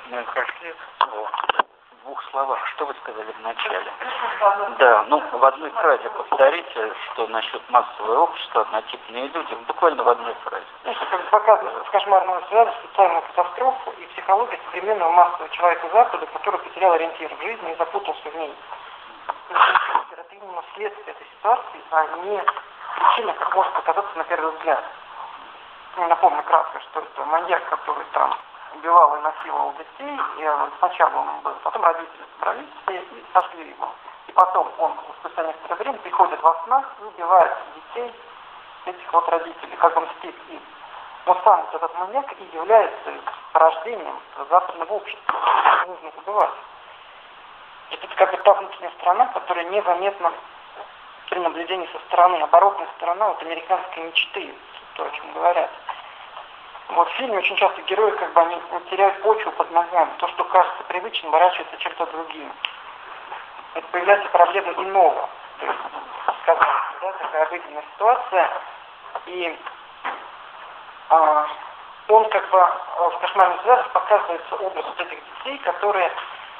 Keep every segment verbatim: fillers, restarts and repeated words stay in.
Мы прошли в двух словах. Что вы сказали вначале? Да, ну в одной фразе повторите, что насчет массового общества, однотипные люди, буквально в одной фразе. Ну, что как бы показывается в кошмарном связи социальную катастрофу и психология современного массового человека Запада, который потерял ориентир в жизни и запутался в ней. Это именно следствие этой ситуации, а не причина, как может показаться на первый взгляд. Я напомню кратко, что это маньяк, который там убивал и насиловал детей, и сначала он был, потом родители собрались и сожгли его. И потом он спустя некоторое время приходит во снах и убивает детей этих вот родителей, как он мстит им. Но сам вот этот маньяк и является порождением западного общества. Это нужно забывать. Это как бы та внутренняя сторона, которая незаметна при наблюдении со стороны. Оборотная сторона вот американской мечты, то, о чем говорят. Вот в фильме очень часто герои как бы они теряют почву под ногами. То, что кажется привычным, ворачивается чем-то другим. Это появляется проблема иного. То есть, сказать, да, такая обыденная ситуация. И а, он как бы в кошмарных связях показывается образ вот этих детей, которые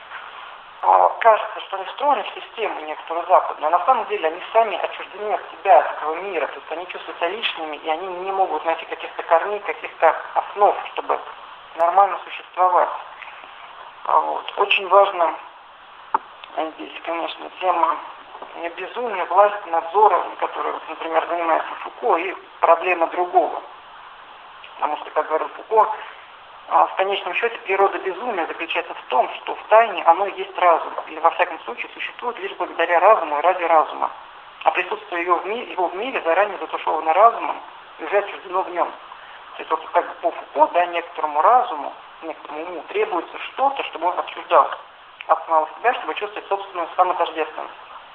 а, кажется, что они встроены в систему некоторую западную, а на самом деле они сами отчуждены от себя, от этого мира. То есть они чувствуются лишними, и они не могут найти каких-то корней, каких-то основ, чтобы нормально существовать. А вот. Очень важно здесь, конечно, тема безумия, власти, надзора, которой, например, занимается Фуко, и проблема другого. Потому что, как говорил Фуко, в конечном счете природа безумия заключается в том, что в тайне оно и есть разум, или во всяком случае существует лишь благодаря разуму и ради разума. А присутствие его в мире, его в мире заранее затушевано разумом и уже отчуждено в нем. То есть вот как бы по Фуко, да, некоторому разуму, некоторому уму требуется что-то, чтобы он отчуждался от самого себя, чтобы чувствовать собственную самотождественность.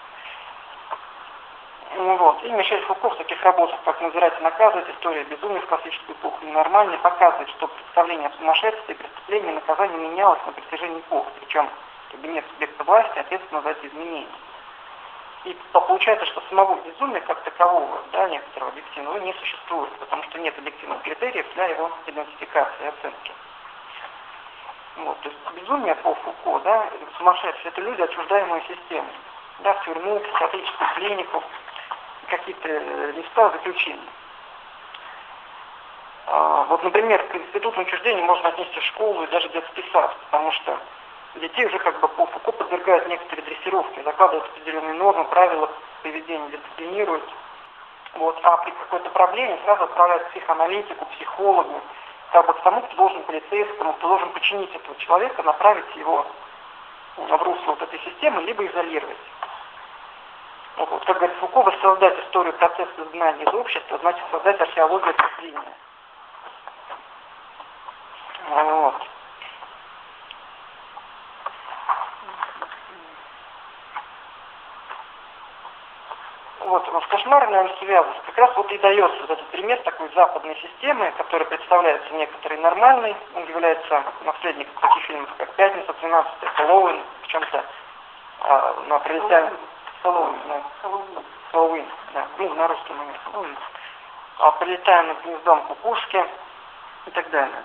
Ну, вот. И Мишель Фуко в таких работах, как «Назирать и наказывать. История безумия в классическую эпоху ненормальной», показывает, что представление о сумасшествии, преступлении и наказании менялось на протяжении эпох, причем кабинет субъекта власти ответственно за эти изменения. И получается, что самого безумия как такового, да, некоторого объективного, не существует, потому что нет объективных критериев для его идентификации и оценки. Вот. То есть безумие по Фуко, да, сумасшедшие, это люди, отчуждаемые системой. Да, в тюрьму, в психиатрическую клинику, какие-то места заключения. А, вот, например, к институтному учреждению можно отнести школу и даже детский сад, потому что детей уже как бы по Фуко подвергают некоторые дрессировки, закладывают определенные нормы, правила поведения, дисциплинируют. Вот, а при какой-то проблеме сразу отправляют к психоаналитику, психологу, как бы к тому, кто должен полицейскому, кто должен починить этого человека, направить его в русло вот этой системы, либо изолировать. Вот, вот, как говорит Фуко, воссоздать историю процесса знания из общества, значит создать археологию мышления. Вот. Вот, в кошмарной связке как раз вот и дается вот этот пример такой западной системы, которая представляется некоторой нормальной, он является наследником таких фильмов, как «Пятница», «тринадцатое», «Хэллоуин», в чем-то а, на прилетаем... Хэллоуин, да. Хэллоуин, да. Ну, на русском языке Хэллоуин. А прилетаем над гнездом кукушки и так далее.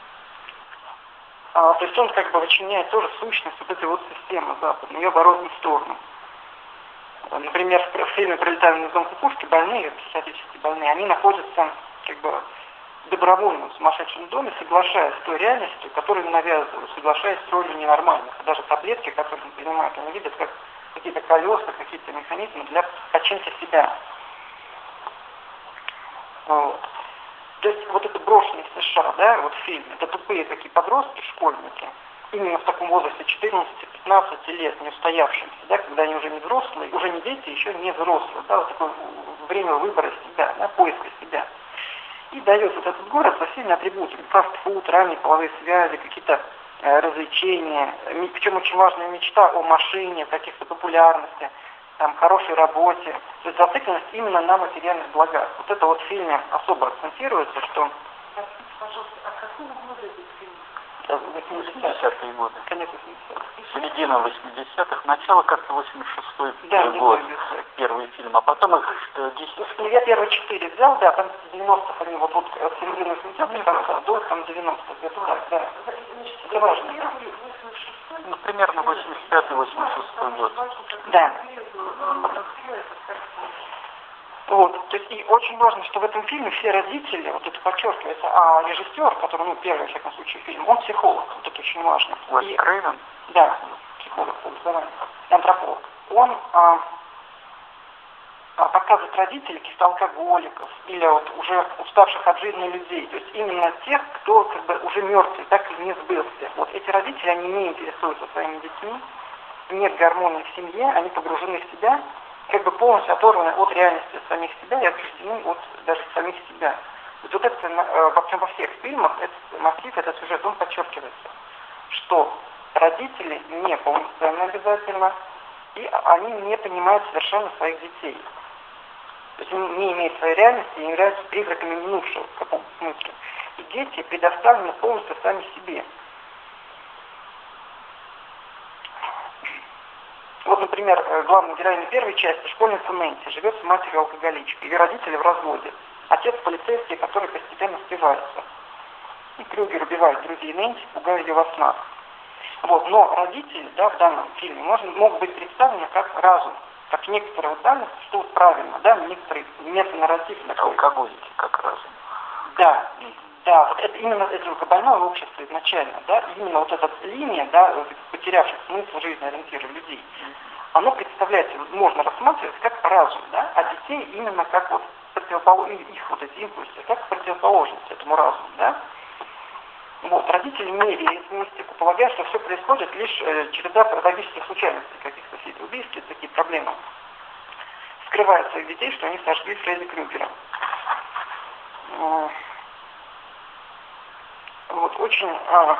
А, то есть он как бы вычленяет тоже сущность вот этой вот системы западной, ее оборотную сторону. Например, в фильме «Пролетаем над гнездом кукушки» больные, психиатрические больные, они находятся как бы добровольно в сумасшедшем доме, соглашаясь с той реальностью, которую им навязывают, соглашаясь с ролью ненормальных. Даже таблетки, которые они принимают, они видят как какие-то колеса, какие-то механизмы для починки себя. Вот. То есть вот это брошенные в США, да, вот фильм, это тупые такие подростки, школьники, именно в таком возрасте четырнадцати-пятнадцати лет, не устоявшимся, да, когда они уже не взрослые, уже не дети, еще не взрослые, да, вот такое время выбора себя, да, поиска себя. И дает вот этот город со всеми атрибутами, фастфуд, ранние половые связи, какие-то э, развлечения, причем очень важная мечта о машине, каких-то популярности, там, хорошей работе, то есть зацикленность именно на материальных благах. Вот это вот в фильме особо акцентируется, что... Пожалуйста, а какого года этот фильм? восьмидесятые годы. Конец восьмидесятых. Середина восьмидесятых, начало как-то восемьдесят шестой да, год. Да, первый фильм, а потом их десять. Ну, я первые четыре взял, да, там с девяностых они вот от середины восьмидесятых там, до там девяностых, где-то так, да. Это важно. Ну, примерно восемьдесят пятый восемьдесят шестой год. Да. Вот, то есть и очень важно, что в этом фильме все родители, вот это подчеркивается, а режиссер, который, ну, первый, в всяком случае, фильм, он психолог, вот это очень важно. Уэс Крейвен? Да, психолог по образованию, антрополог. Он а, а, показывает родителей каких-то алкоголиков или вот уже уставших от жизни людей, то есть именно тех, кто как бы уже мертвый, так и не сбылся. Вот эти родители, они не интересуются своими детьми, нет гармонии в семье, они погружены в себя, как бы полностью оторваны от реальности самих себя и отчуждены от даже самих себя. Вот, вот это во, во всех фильмах, этот мотив, этот сюжет, он подчеркивается, что родители не полноценны обязательно, и они не понимают совершенно своих детей. То есть они не имеют своей реальности и являются призраками минувшего в каком-то смысле. И дети предоставлены полностью сами себе. Вот, например, главная героиня первой части, школьница Нэнси, живет с матерью-алкоголичкой. Ее родители в разводе. Отец полицейский, который постепенно спивается. И Крюгер убивает друзей Нэнси, пугая ее во снах. Вот, но родители, да, в данном фильме можно, могут быть представлены как разум, как некоторые вот данные, что вот правильно, да, некоторые метанарратив. Алкоголики как разум. Да, да, вот это именно это больное общество изначально, да, именно вот эта линия, да, потерявших смысл жизни ориентира людей, оно представляется, можно рассматривать как разум, да, а детей именно как вот противоположность, их вот эти импульсы, как противоположность этому разуму, да. Вот, родители не верят в мистику, полагают, что все происходит лишь э, череда трагических случайностей, каких-то все эти убийства, такие проблемы. Скрывают своих детей, что они сожгли Фредди Крюгера. Вот, очень... А,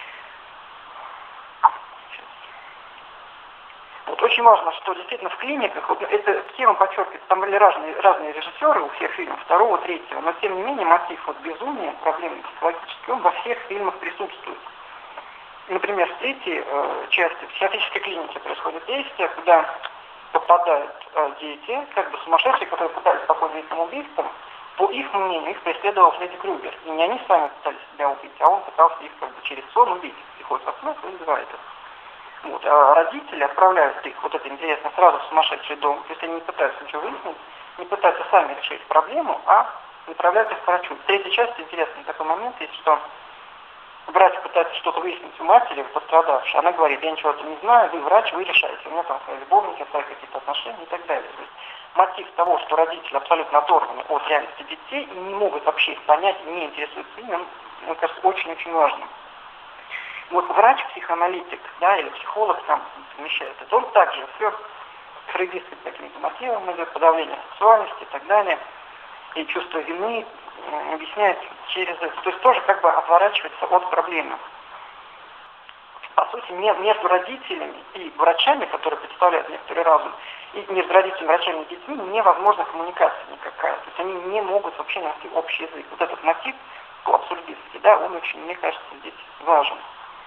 вот очень важно, что действительно в клиниках, вот эта тема подчеркивается, там были разные, разные режиссеры у всех фильмов, второго, третьего, но тем не менее мотив вот безумия, проблемы психологические, он во всех фильмах присутствует. Например, в третьей э, части в психиатрической клинике происходит действие, куда попадают э, дети, как бы сумасшедшие, которые пытались покончить самоубийством. По их мнению, их преследовал Фредди Крюгер. И не они сами пытались себя убить, а он пытался их как бы через сон убить. Приходит во снах и убивает их. Вот. А родители отправляют их, вот это интересно, сразу в сумасшедший дом. То есть они не пытаются ничего выяснить, не пытаются сами решить проблему, а направляют их к врачу. В третьей части интересный такой момент есть, что врач пытается что-то выяснить у матери, пострадавшей. Она говорит, я ничего не знаю, вы врач, вы решаете. У меня там свои любовники, свои какие-то отношения и так далее. То есть мотив того, что родители абсолютно оторваны от реальности детей и не могут вообще их понять, и не интересуются ими, он, мне кажется, очень-очень важным. Вот врач-психоаналитик, да, или психолог там совмещает это, он также все фрейдистским каким-то мотивом идет, подавление сексуальности и так далее, и чувство вины объясняет через это. То есть тоже как бы отворачивается от проблемы. По сути, между родителями и врачами, которые представляют некоторый разум, и между родителями, врачами и детьми невозможна коммуникация никакая. То есть они не могут вообще найти общий язык. Вот этот мотив абсурдистский, да, он очень, мне кажется, здесь важен.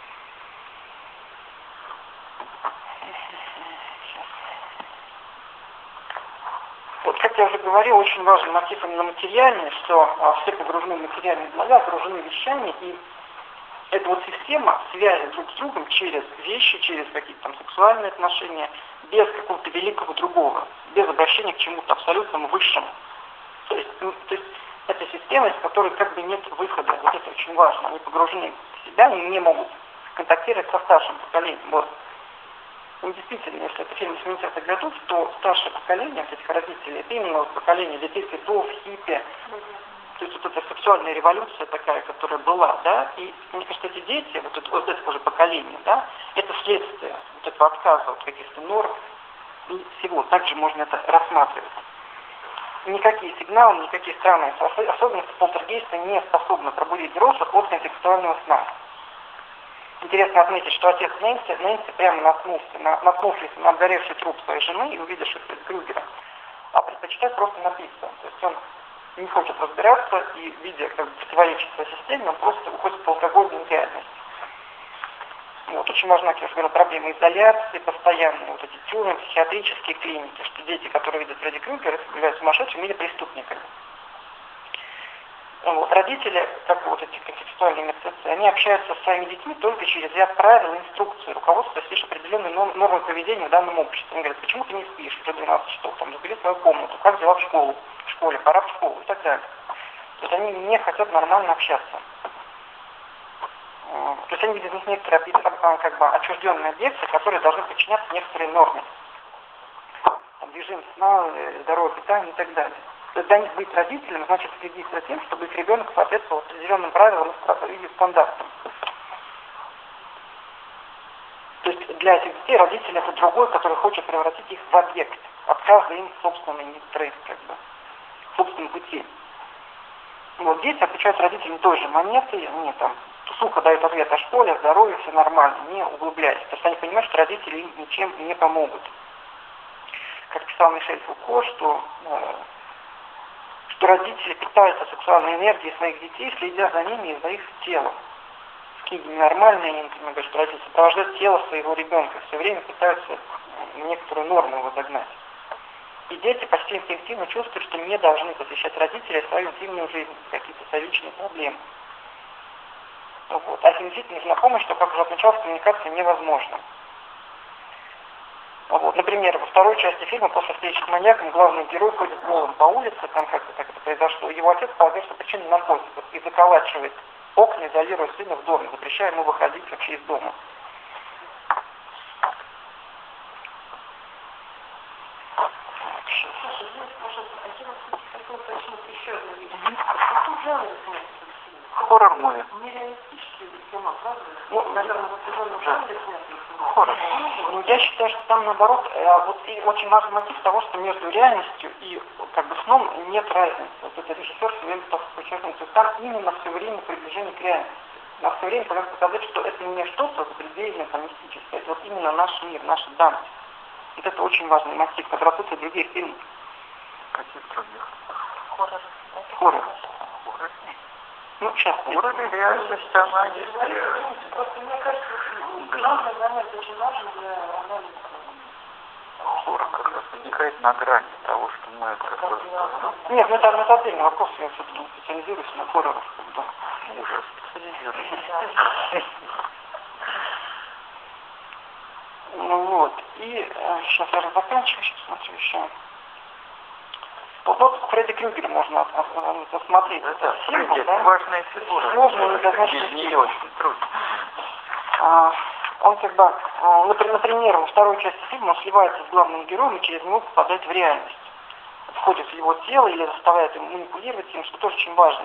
Вот, как я уже говорил, очень важный мотив именно материальный, что а, все погружены в материальные блага, окружены вещами, и это вот система связи друг с другом через вещи, через какие-то там сексуальные отношения, без какого-то великого другого, без обращения к чему-то абсолютному высшему. То есть, ну, то есть это система, из которой как бы нет выхода. Вот это очень важно. Они погружены в себя и не могут контактировать со старшим поколением. Вот. И действительно, если это фильм восьмидесятых годов, то старшее поколение этих родителей, это именно вот поколение детей цветов, хиппи. То есть вот эта сексуальная революция такая, которая была, да, и мне кажется, эти дети, вот это, вот это уже поколение, да, это следствие вот этого отказа от каких-то норм и всего. Также можно это рассматривать. Никакие сигналы, никакие странные особенности полтергейста не способны пробудить взрослых от контекстуального сна. Интересно отметить, что отец Нэнси, Нэнси прямо наткнулся, на, наткнувшись на обгоревший труп своей жены и увидевший Фредди Крюгера, а предпочитает просто напиться. То есть он не хочет разбираться и, видя как бы противоречит своей системе, он просто уходит в алкогольную реальность. Вот, очень важна, как я говорил, проблема изоляции, постоянные вот эти тюрьмы, психиатрические клиники, что дети, которые видят Фредди Крюгера, являются сумасшедшими или преступниками. Вот, родители, как вот эти контекстуальные мертвецы, они общаются со своими детьми только через ряд правил, инструкций, руководствуясь лишь определенной нормой поведения в данном обществе. Они говорят, почему ты не спишь уже двенадцать часов, там, забери свою комнату, как дела в школу, в школе, пора в школу и так далее. То есть они не хотят нормально общаться. То есть они видят в них некоторые как бы отчужденные объекты, которые должны подчиняться некоторой норме. Там, режим сна, здоровое питание и так далее. То есть для них быть родителем значит следить за тем, чтобы их ребенок соответствовал определенным правилам и стандартам. То есть для этих детей родитель это другой, который хочет превратить их в объект, отказывая им собственный некоторые, как бы, собственный пути. Вот дети отвечают родителям той же монеты, они там сухо дают ответ о школе, о здоровье, все нормально, не углубляясь. То есть они понимают, что родители им ничем не помогут. Как писал Мишель Фуко, что, э, что родители питаются сексуальной энергией своих детей, следя за ними и за их телом. В книге «Ненормальные» они, например, говорят, что родители сопровождают тело своего ребенка, все время пытаются некоторую норму его загнать. И дети почти инстинктивно чувствуют, что не должны посвящать родителей свою интимную жизнь, какие-то совечные проблемы. Вот. А если действительно нужна помощь, то, как уже отмечалось, коммуникация невозможна. Вот. Например, во второй части фильма, после встречи с маньяком, главный герой ходит голым по улице, там как-то так это произошло. Его отец полагает, что причина наркотиков, и заколачивает окна, изолируя сына в доме, запрещая ему выходить вообще из дома. Хоррор-муви. Ну, наверное, хоррор. Ну, я считаю, что там наоборот, вот и очень важный мотив того, что между реальностью и как бы сном нет разницы. Вот это режиссер все время подчеркнул, что там именно все время приближение к реальности. На все время пытается показать, что это не что-то запредельное, там, мистическое, это вот именно наш мир, наша данность. Вот это очень важный мотив, который отсутствует в других фильмах. Каких других? Хоррор. Хоррор. Ну, сейчас. Вроде реальность, она есть. Просто мне кажется, главный момент очень важен для анализа. Хоррор как раз возникает на грани того, что мы как бы... Нет, ну это, это отдельный вопрос, я все-таки не специализируюсь на хоррорах. Да. Уже специализируюсь. Ну вот, и э, сейчас я заканчиваю, сейчас смотрю еще. Вот, вот Фредди Крюгера можно посмотреть. Это фильм, да? важная фигура. Сложная, недозначительная. Без нее очень трудно. А, он когда, например, во второй части фильма он сливается с главным героем и через него попадает в реальность. Входит в его тело или заставляет ему манипулировать им, что тоже очень важно.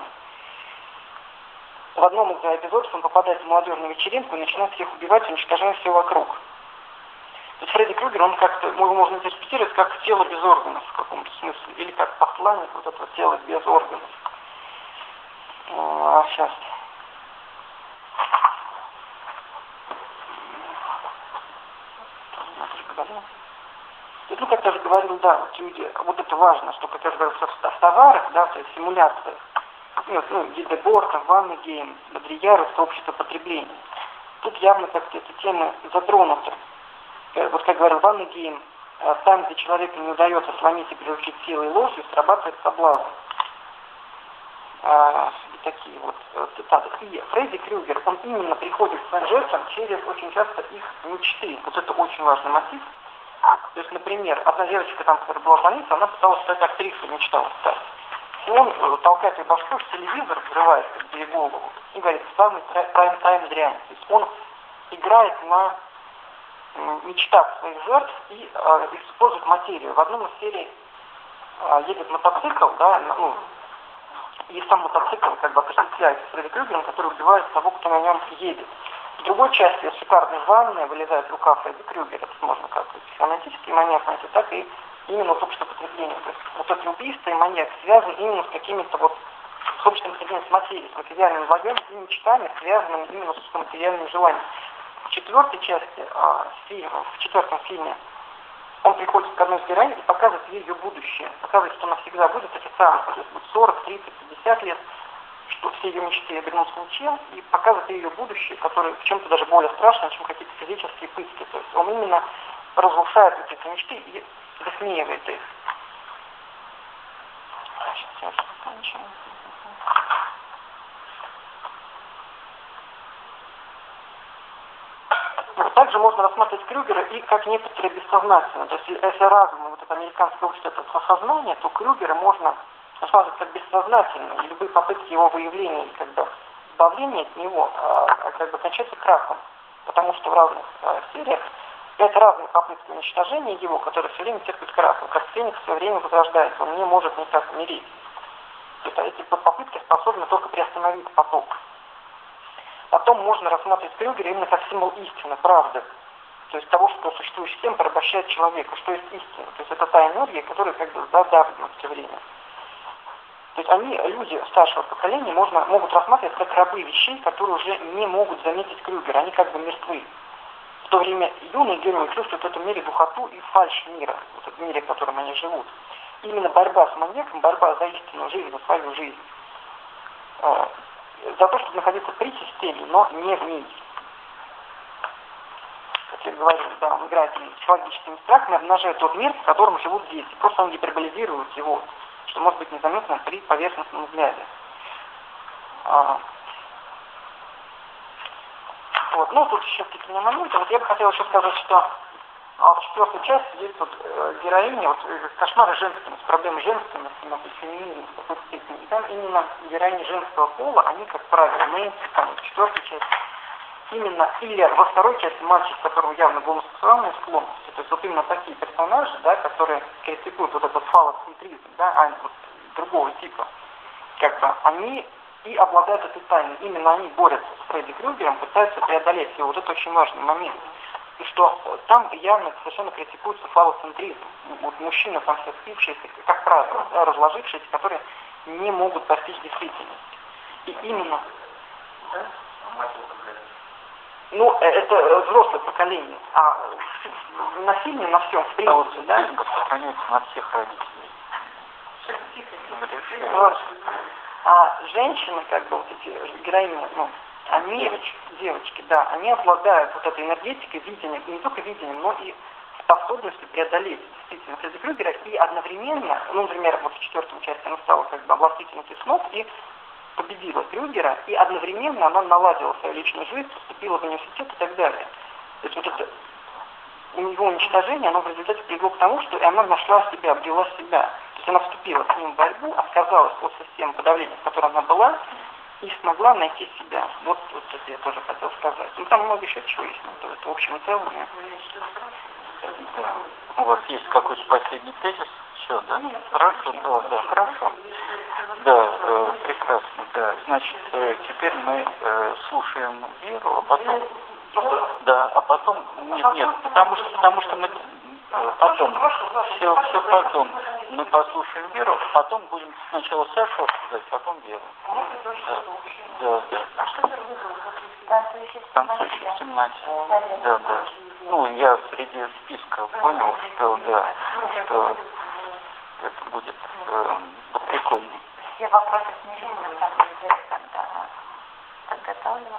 В одном из эпизодов он попадает в молодежную вечеринку и начинает всех убивать, уничтожая все вокруг. То есть Фредди Крюгер, он как-то, его можно интерпретировать как тело без органов в каком-то смысле, или как посланник вот этого тела без органов. А, сейчас. Ну, как я уже говорил, да, вот люди, вот это важно, что, как я уже говорил, в товарах, да, то есть симуляциях, ну, ну Гидеборг, Ванный Гейм, Бодрияр, сообщество потребления. Тут явно как-то эти темы затронуты. Вот как говорил Ванный Гейм, там, где человеку не удается сломить и приручить силой и ложью, срабатывает соблазн. А, и такие вот цитаты. И Фредди Крюгер, он именно приходит к своим жертвам через очень часто их мечты. Вот это очень важный мотив. То есть, например, одна девочка, там, которая была в больнице, она пыталась стать актрисой, мечтала стать. И он толкает ее башку в телевизор, взрывает ей голову и говорит, самый прайм-тайм дрянь. То есть он играет на мечтах своих жертв и э, использует материю. В одном из серий э, едет мотоцикл, да, ну, и сам мотоцикл как бы осуществляется Фредди Крюгером, который убивает того, кто на нем едет. В другой части шикарной ванны вылезает рука Фредди Крюгера, это можно как психоаналитический маньяк найти, так и именно с общественным потреблением. То есть вот это убийство и маньяк связан именно с какими-то вот с общественным потреблением, с материей, с материальным благом и мечтами, связанными именно с материальным желанием. В четвертой части а, фильма, в четвертом фильме, он приходит к одной из героинь и показывает ей ее будущее. Показывает, что она всегда будет официально, то есть будет сорок, тридцать, пятьдесят лет. что все ее мечты обернутся ничем, и показывает ее будущее, которое в чем-то даже более страшное, чем какие-то физические пытки. То есть он именно разрушает вот эти мечты и высмеивает их. Сейчас я заканчиваю. Также можно рассматривать Крюгера и как некоторые бессознательные. То есть если разум, вот это американское общество, это сознание, то Крюгера можно рассматривать как бессознательные. И любые попытки его выявления и как бы избавления от него а, как бы кончаются крахом. Потому что в разных а, сериях пять разных попыток уничтожения его, которые все время терпят крахом. Как феникс все время возрождается, он не может никак умереть. То есть эти попытки способны только приостановить поток. Потом можно рассматривать Крюгера именно как символ истины, правды. То есть того, что существующая система порабощает человека, что есть истина. То есть это та энергия, которая как бы задавливает все время. То есть они, люди старшего поколения, можно, могут рассматривать как рабы вещей, которые уже не могут заметить Крюгера. Они как бы мертвы. В то время юные герои чувствуют в этом мире духоту и фальшь мира, в этом мире, в котором они живут. Именно борьба с маньяком, борьба за истинную жизнь, за свою жизнь. За то, чтобы находиться при системе, но не в ней. Как я говорил, да, он играет психологическими страхами, обнажает тот мир, в котором живут дети. Просто он гиперболизирует его, что может быть незаметно при поверхностном взгляде. А, вот. Ну, тут еще какие-то моменты. Вот я бы хотел еще сказать, что а, в четвертой части есть вот э, героиня, вот э, кошмары женственности, проблемы женственности, может быть, феминизм в какой-то степени. И там именно героини женского пола, они, как правило, Нэнси, там, в четвертой части, именно, или во второй части мальчик, которого явно гомосексуальные склонности, то есть вот именно такие персонажи, да, которые критикуют вот этот фалоцентризм, да, а вот другого типа, как бы, они и обладают этой тайной. Именно они борются с Фредди Крюгером, пытаются преодолеть его. Вот это очень важный момент. И что там явно совершенно критикуется фалоцентризм. Вот мужчины там все спившиеся, как правило, да, разложившиеся, которые не могут постичь действительность. И именно... Да? Ну, это взрослое поколение. А насилие на всем, в принципе, да? Распространяется на всех родителей. Вот. А женщины, как бы вот эти героини, ну, они, девочки. девочки, да, они обладают вот этой энергетикой, видением, и не только видением, но и способностью преодолеть действительно Фредди Крюгера, и одновременно, ну, например, вот в четвертом части она стала как бы областительницей снов и победила Крюгера, и одновременно она наладила свою личную жизнь, поступила в университет и так далее. То есть вот это у него уничтожение, оно в результате привело к тому, что и она нашла себя, обрела себя. То есть она вступила с ним в борьбу, отказалась от системы подавления, в которой она была, и смогла найти себя. Вот, вот это я тоже хотел сказать. Ну там много еще чего есть, но это в общем и целом. Да. У вас есть какой-то последний тезис? Все, да? Хорошо, да, да, хорошо. Да, э, прекрасно, да. Значит, э, теперь мы э, слушаем Веру, а потом... Да, а потом... Нет, нет, потому что, потому что мы... Потом, все, все потом. Мы послушаем Веру, потом будем сначала Сашу обсуждать, потом Веру. Да, да, да. А что Вера выбрала? Танцующий в темноте. Да, да. Ну, я среди списка понял, что, да, что это будет э, прикольно. Все вопросы смирили, на самом деле, когда подготавливалась.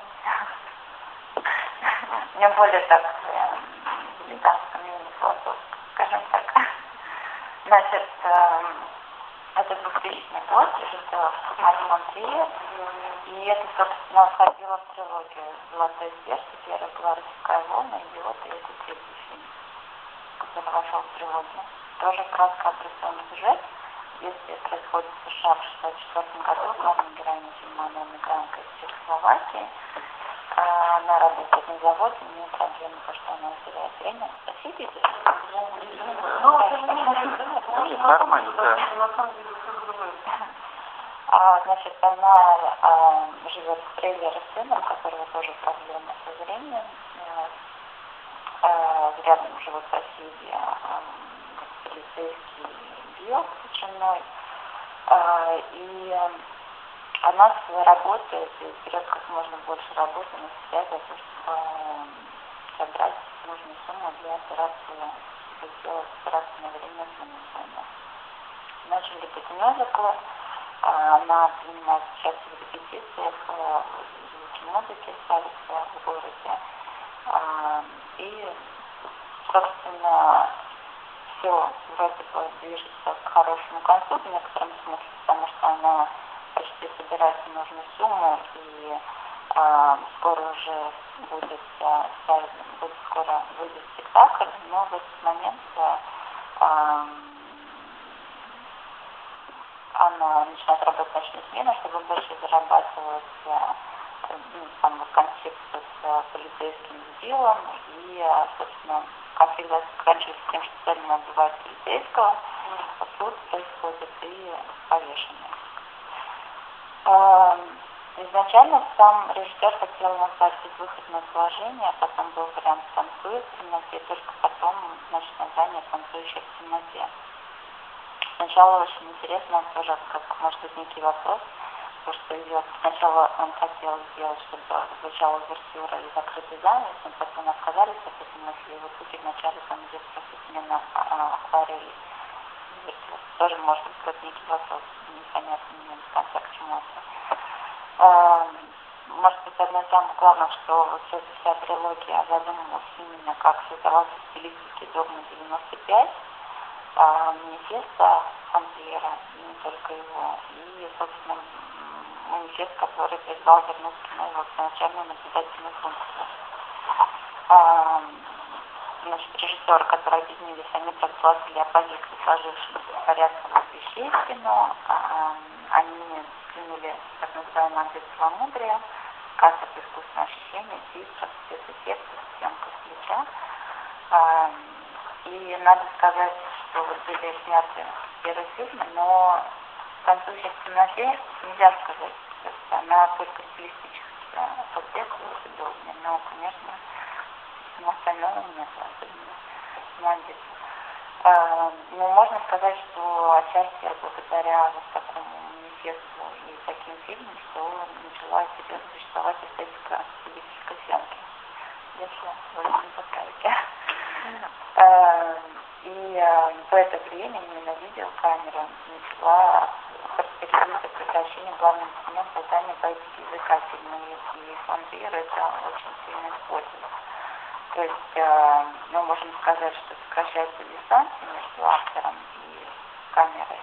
Мне более так, да, философ, скажем так. Значит, это двухтысячный год, это в Москве, и это, собственно, входило в трилогию «Золотое сердце», первая была «Российская волна», и вот это третий фильм, который вошел в трилогию. Тоже кратко обрисованный сюжет. Действие происходит в США в шестьдесят четвёртом году. Главная героиня фильма, она мигрантка из Чехословакии. Она работает на заводе, у нее проблема, потому что она теряет время. Спасибо. Ну, нормально, да. А, значит, она а, живет в трейлере с сыном, у которого тоже проблемы со зрением. А, рядом живут соседи, а, полицейский биолог с женой. А, и она работает и берет как можно больше работы на себя, для того, чтобы собрать нужную сумму для операции, сделать операцию на время сына. Начали быть мюзикл. Она принимает участие в репетициях, звуки музыки ставятся в городе. И, собственно, все вроде бы движется к хорошему концу в некотором смысле, потому что она почти собирает нужную сумму, и а, скоро уже будет, а, будет скоро выйдет спектакль, но в этот момент а, она начинает работать ночную смену, чтобы больше зарабатывать, а, ну, там вот конфликт с а, полицейским делом, и, а, собственно, конфликт заканчивается тем, что Сталин отбивает полицейского, а суд происходит и повешение. А, изначально сам режиссер хотел назвать «Безвыходное положение», а потом был вариант «Танцует в темноте», только потом, значит, название «Танцующая в темноте». Сначала очень интересно, тоже как может быть некий вопрос, потому что идет, сначала он хотел сделать, чтобы звучала увертюра и закрытый занавес, но потом отказались от этой мысли, и в итоге вначале там идет просто смена акварели. Тоже может быть как некий вопрос, непонятно мне до конца к чему это. Может быть, одно из самых главных, что вот эта вся трилогия задумывалась именно как создавался в стилистике «Догма девяносто пять», манифеста Фонтьера, и не только его, и, собственно, манифест, который призвал вернуть кино его первоначальную наблюдательную функцию. А, значит, режиссеры, которые объединились, они проголосовали оппозицию сложившимся порядком вещей в кино, а, они взглянули так называемое ангел целомудрия, кассов искусственного ощущения, титров, спецэффектов, съемка с плеча. А, и надо сказать, что вот были сняты первые фильмы, но «Танцующая в темноте» нельзя сказать, то есть она только стилистически поддерживает удобнее, но, конечно, всему остальному нет, особенно молодец. А, ну, можно сказать, что отчасти благодаря вот такому манифесту и таким фильмам, что начала серьезно существовать эстетика стилистической съемки, если вы не поправите. И в это время именно видеокамера начала характеризовать прекращение главным инструментом создания поэтики языка фильма, и Фонтьер это очень сильно использует. То есть мы можем сказать, что сокращается дистанция между автором и камерой,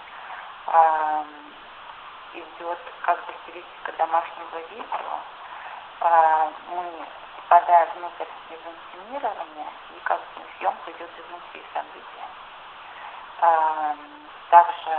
идет как бы стилистика домашнего видео, мы попадая внутрь из инсценирования, и как бы съемка идет изнутри события. Также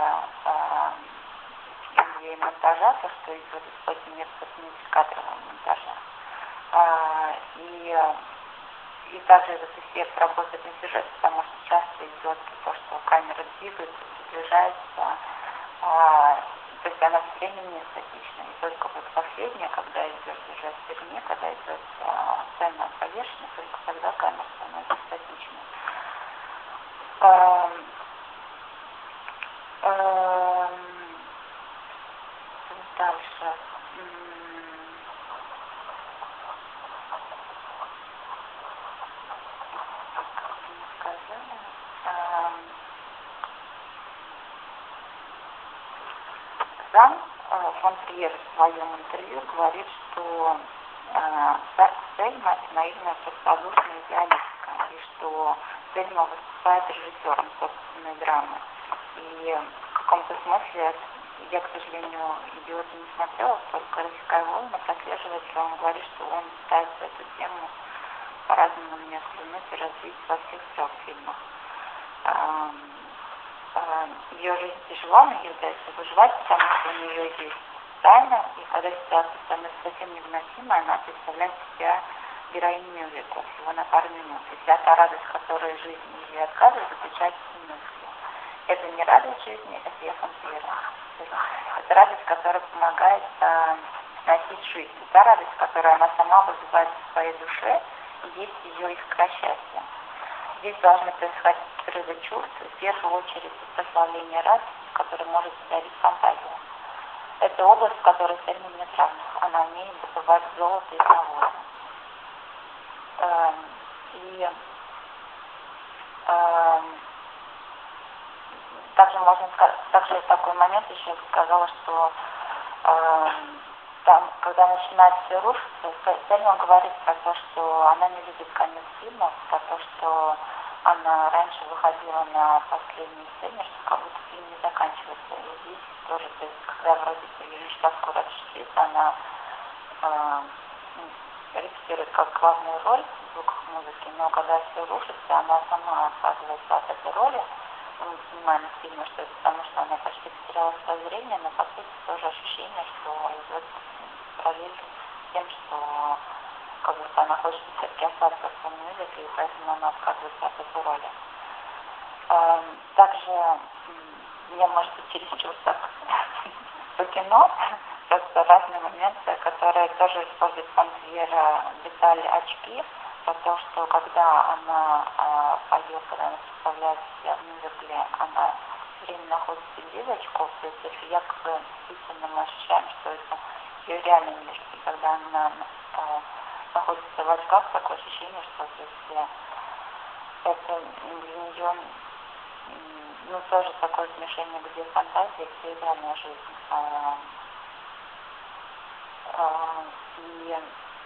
и монтажа, то, что идет из мультикадрового монтажа. И, и также этот эффект работает на сюжет, потому что часто идет то, что камера двигается, приближается, то есть она все время не статична. И только вот последняя, когда идет уже в стороне, когда идет сцена повешена, только тогда камера становится статичной. Эм, эм, дальше. Как сказали? Эм, сам Фонтьер в своем интервью говорит, что э, Сельма – это наивная простодушная идеалистка, и что Сельма выступает режиссером собственной драмы. И в каком-то смысле, я, к сожалению, «Идиота» не смотрела, только «Рассекая волны» прослеживается, он говорит, что он пытается эту тему по-разному мне взглянуть и развить во всех трех фильмах. Ее жизнь тяжела, но ей удается выживать, потому что у нее есть тайна, и когда ситуация становится совсем невыносимой, она представляет себя героиню мюзикла всего на пару минут. И вся та радость, которая жизнь ей отказывает, заключается в мысли. Это не радость жизни, это я Фонтьера. Это радость, которая помогает а, носить жизнь. Это радость, которую она сама вызывает в своей душе, и есть ее искра счастья. Здесь должны происходить взрывы чувств, в первую очередь прославление радости, которое может подарить фантазия. Это область, в которой Сельма нет равных. Она умеет добывать золото из навоза. Эм, и эм, также можно сказать, также такой момент еще сказала, что э, там, когда начинает все рушиться, Сельма говорит про то, что она не любит конец фильма, про то, что она раньше выходила на последней сцене, что как будто фильм не заканчивается. И здесь тоже, то есть, когда вроде мечта скоро осуществится, она э, репетирует как главную роль в звуках музыки, но когда все рушится, она сама отказывается от этой роли. Мы понимаем из фильма, что это потому, что она почти потеряла свое зрение, но по сути тоже ощущение, что идет параллель с тем, что как будто она хочет все-таки остаться в своем музыке, и поэтому она отказывается от этой роли. Также мне, может быть, чересчур так по кино, просто разные моменты, которые тоже использует Фонтьера детали очки, про то, что когда она э, поет, когда она представляет себя в мюзикле, она все время находится без очков, то есть если якобы действительно мы ощущаем, что это ее реальный мир, и когда она э, находится в очках, такое ощущение, что если это для нее ну, тоже такое смешение, где фантазия, где реальная жизнь. Э, э, и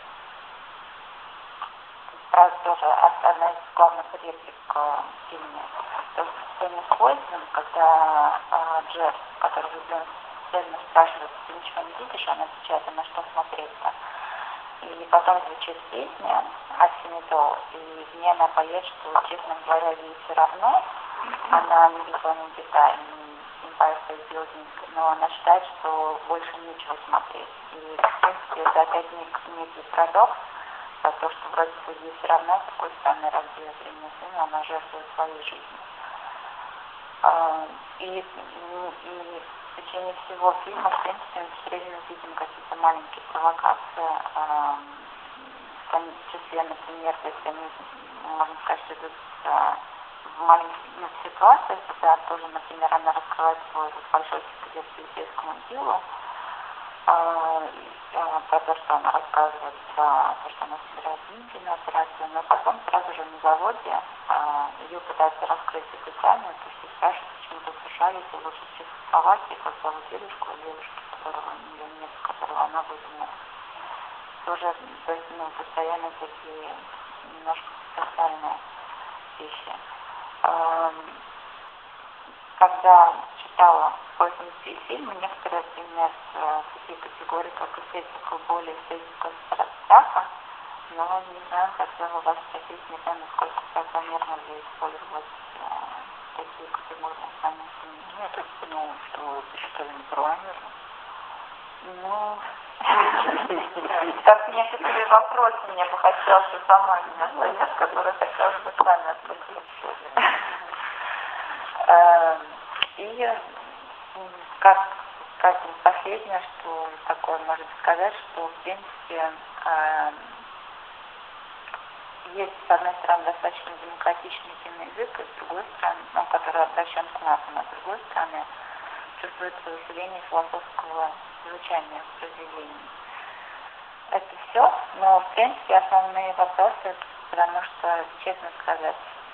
Правда, тоже одна из главных реплик в фильме. То есть в сцене с поездом, когда э, Джефф, который влюблен в Сельму, спрашивает, ты ничего не видишь, она отвечает, а на что смотреть-то. И потом звучит песня «Асимитол», и в ней она поет, что, честно говоря, ей все равно, она не видела ни деталей, ни Empire State Building, но она считает, что больше нечего смотреть. И, в принципе, это опять некий парадокс, про то, что вроде бы ей все равно, с какой стороны раздела времени сына, она жертвует своей жизнью. И, и, и в течение всего фильма, в принципе, мы все время видим какие-то маленькие провокации, в том числе, например, если они, можно сказать, что идут в маленьких ну, ситуациях, когда тоже, например, она раскрывает свой большой секрет полицейскому делу, про то, что она рассказывает, про то, что она собирает деньги на операцию, но потом сразу же на заводе ее пытаются раскрыть официально, то есть спрашивают, почему ты в США, если лучше Чехословакии, как зовут девушку, девушки, которого у нее нет, которого она выдумала. Тоже, то есть, ну, постоянно такие немножко социальные вещи. Когда читала поздние фильмы, некоторые, например, такие категории, как эстетика боли, эстетика страха, но не знаю, хотела вас спросить, не знаю, насколько правомерно ли использовать такие категории в самом фильме. Ну, я так понял, что вы считали неправомерно. Ну, как некоторые вопросы мне бы хотелось, что сама меня совет, который хотела бы с вами обсудить. И как, как последнее, что такое может сказать, что в принципе есть с одной стороны достаточно демократичный киноязык, и с другой стороны, ну, который обращен к массам, а с другой стороны чувствуется усиление философского звучания в произведении. Это все, но в принципе основные вопросы, потому что, честно сказать,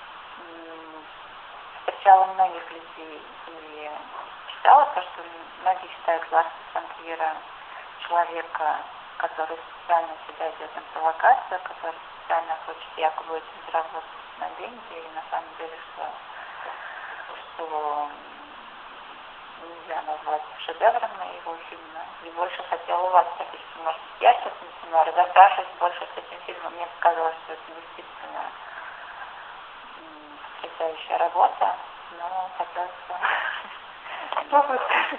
встречала многих людей и читала то, что многие считают Ларса фон Триера человека, который специально всегда идет на провокацию, который специально хочет якобы этим заработать на деньги, и на самом деле, что, что нельзя назвать шедевром на его фильме. И больше хотела у вас спросить, может, я сейчас, например, разобравшись больше с этим фильмом, мне показалось, что это действительно потрясающая работа, но хотелось бы... Что вы скажете?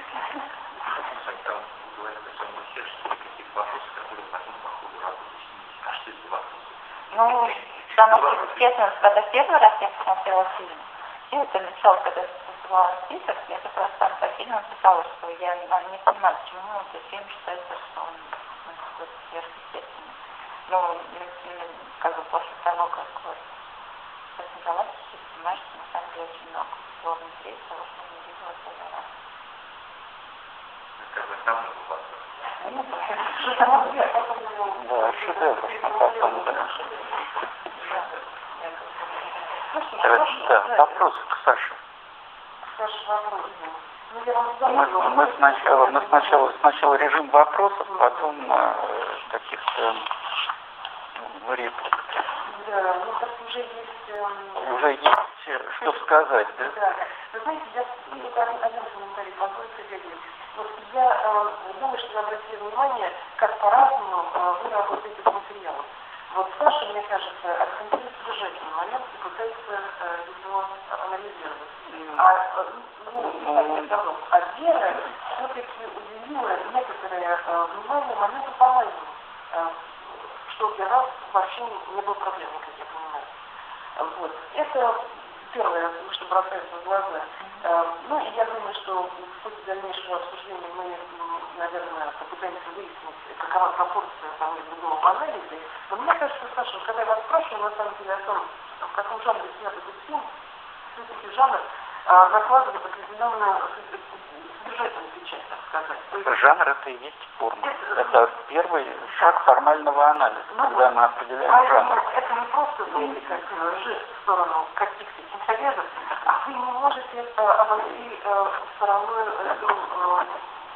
Ну, потому что, честно, когда первый раз я посмотрела фильм, и это начало, когда я посмотрела список, я как раз там по фильму писала, что я не понимаю, почему этот фильм считается, что он какой-то сверхъестественный. Ну, как бы после того, как вот посмотрела, ты понимаешь, что на самом деле очень много всего внутри, того, что не видела первый раз. Это вы давно у вас? Да, шедевр, на самом деле. Да, вопрос к Саше. Саша, вопросы. Ну, я вам мы, мы сначала, мы сначала, сначала режим вопросов, потом э, каких-то ну, реплик. Да, ну так уже есть... Э, уже есть что сказать, да? Да. Вы знаете, я только один, один комментарий позвольте делить. Вот я э, думаю, что вы обратили внимание, как по-разному э, вы работаете с материалом. Вот Саша, мне кажется, акцентирует содержательный момент и пытается э, его анализировать. А, ну, я сказал, а Вера все-таки уделила некоторое э, внимание моменту формальному, э, что для вас вообще не было проблемой, как я понимаю. Вот. Это первое, что бросается в глаза. Э, ну и я думаю, что в ходе дальнейшего обсуждения мы, наверное, попытаемся выяснить, какова пропорция того или другого анализа. Но мне кажется, Саша, когда я вас спрашиваю, на самом деле, о том, в каком жанре снят этот фильм, все-таки жанр э, накладывает определенную содержательную печать, так сказать. Есть, жанр это и есть форма. Это, это первый шаг формального анализа, ну, когда мы определяем а жанр. Это, это не просто знаете, как жест в сторону каких-то синтезов, а вы не можете э, обойти э, стороной эту э,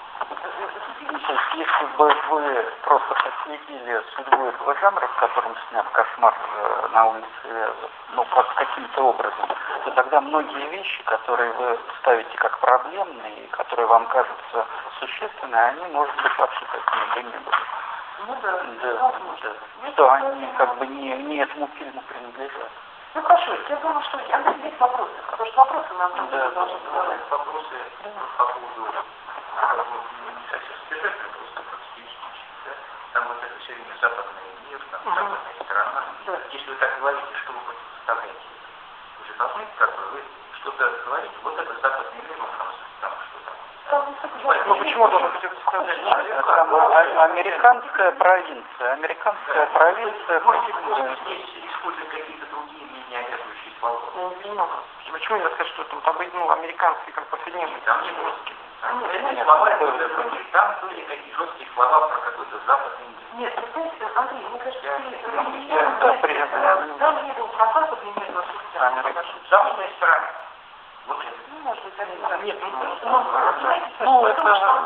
если бы вы просто последили судьбу этого жанра, в котором снят «Кошмар на улице Вязов», ну, как каким-то образом, то тогда многие вещи, которые вы ставите как проблемные, и которые вам кажутся существенными, они, может быть, вообще такими бы не были. Ну да, да, да. Что они как бы не, не этому фильму принадлежат. Ну хорошо, я думаю, что Андрей, есть вопросы, потому что вопросы нам там да, должны задавать. Вопросы по поводу не совсем содержательные, просто стилистические, да? Там вот это все время западный мир, там uh-huh. западная сторона. Да. Если вы так говорите, что вы представляете? Вы же должны, как бы, вы что-то говорите, вот это западный мир, он там, там что-то. Ну почему должен быть это сказать? Американская провинция. Американская провинция. Может, здесь используют какие-то другие, не обязывающие слова. Почему нельзя сказать, что там ну, американский как повседневный? Там не жесткие. Слова, там были какие жесткие слова про какой-то западный мир. Нет, вы знаете, Андрей, мне кажется, ты там не был про западный мир, но западная сторона. Вот это. Ну, может быть, это... Нет, ну, ну, это...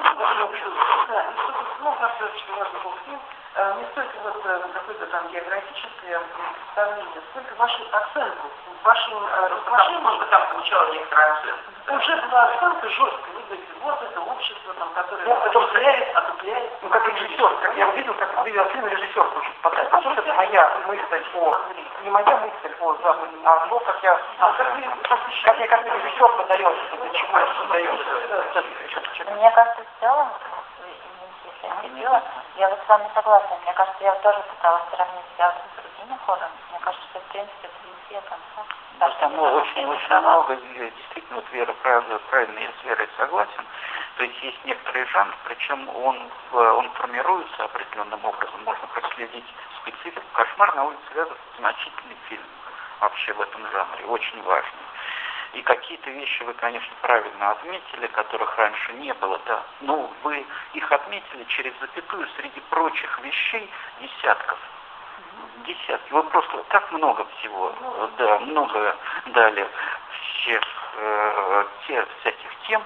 Да, ну, достаточно важный был фильм. Не столько вот какое-то там географическое представление, сколько вашу оценку, вашу размышление. Может, там получалось некоторая оценка. Уже была оценка жесткая, вы говорите, вот это общество, там, которое... Ну, это отупляет, отупляет. Ну, как режиссер, как я увидел, как увидел фильм, режиссер хочет подать. А что это моя мысль о... Не моя мысль о Западе, а то, как я... Как я как режиссер подарил, для чего я создаю. Мне кажется, в целом, если я не делала, я вот с вами согласна. Мне кажется, я тоже пыталась сравнить себя с другими хором. Мне кажется, что в принципе это везде конца. Там очень, очень много, действительно, вот Вера, правда, правильно, я с Верой согласен. То есть есть некоторый жанр, причем он, он формируется определенным образом, можно проследить специфику. «Кошмар на улице Вязов» — значительный фильм вообще в этом жанре, очень важный. И какие-то вещи вы, конечно, правильно отметили, которых раньше не было, да. Но вы их отметили через запятую среди прочих вещей десятков. Десятки. Вы просто так много всего, да, много дали всех, э, тех, всяких тем.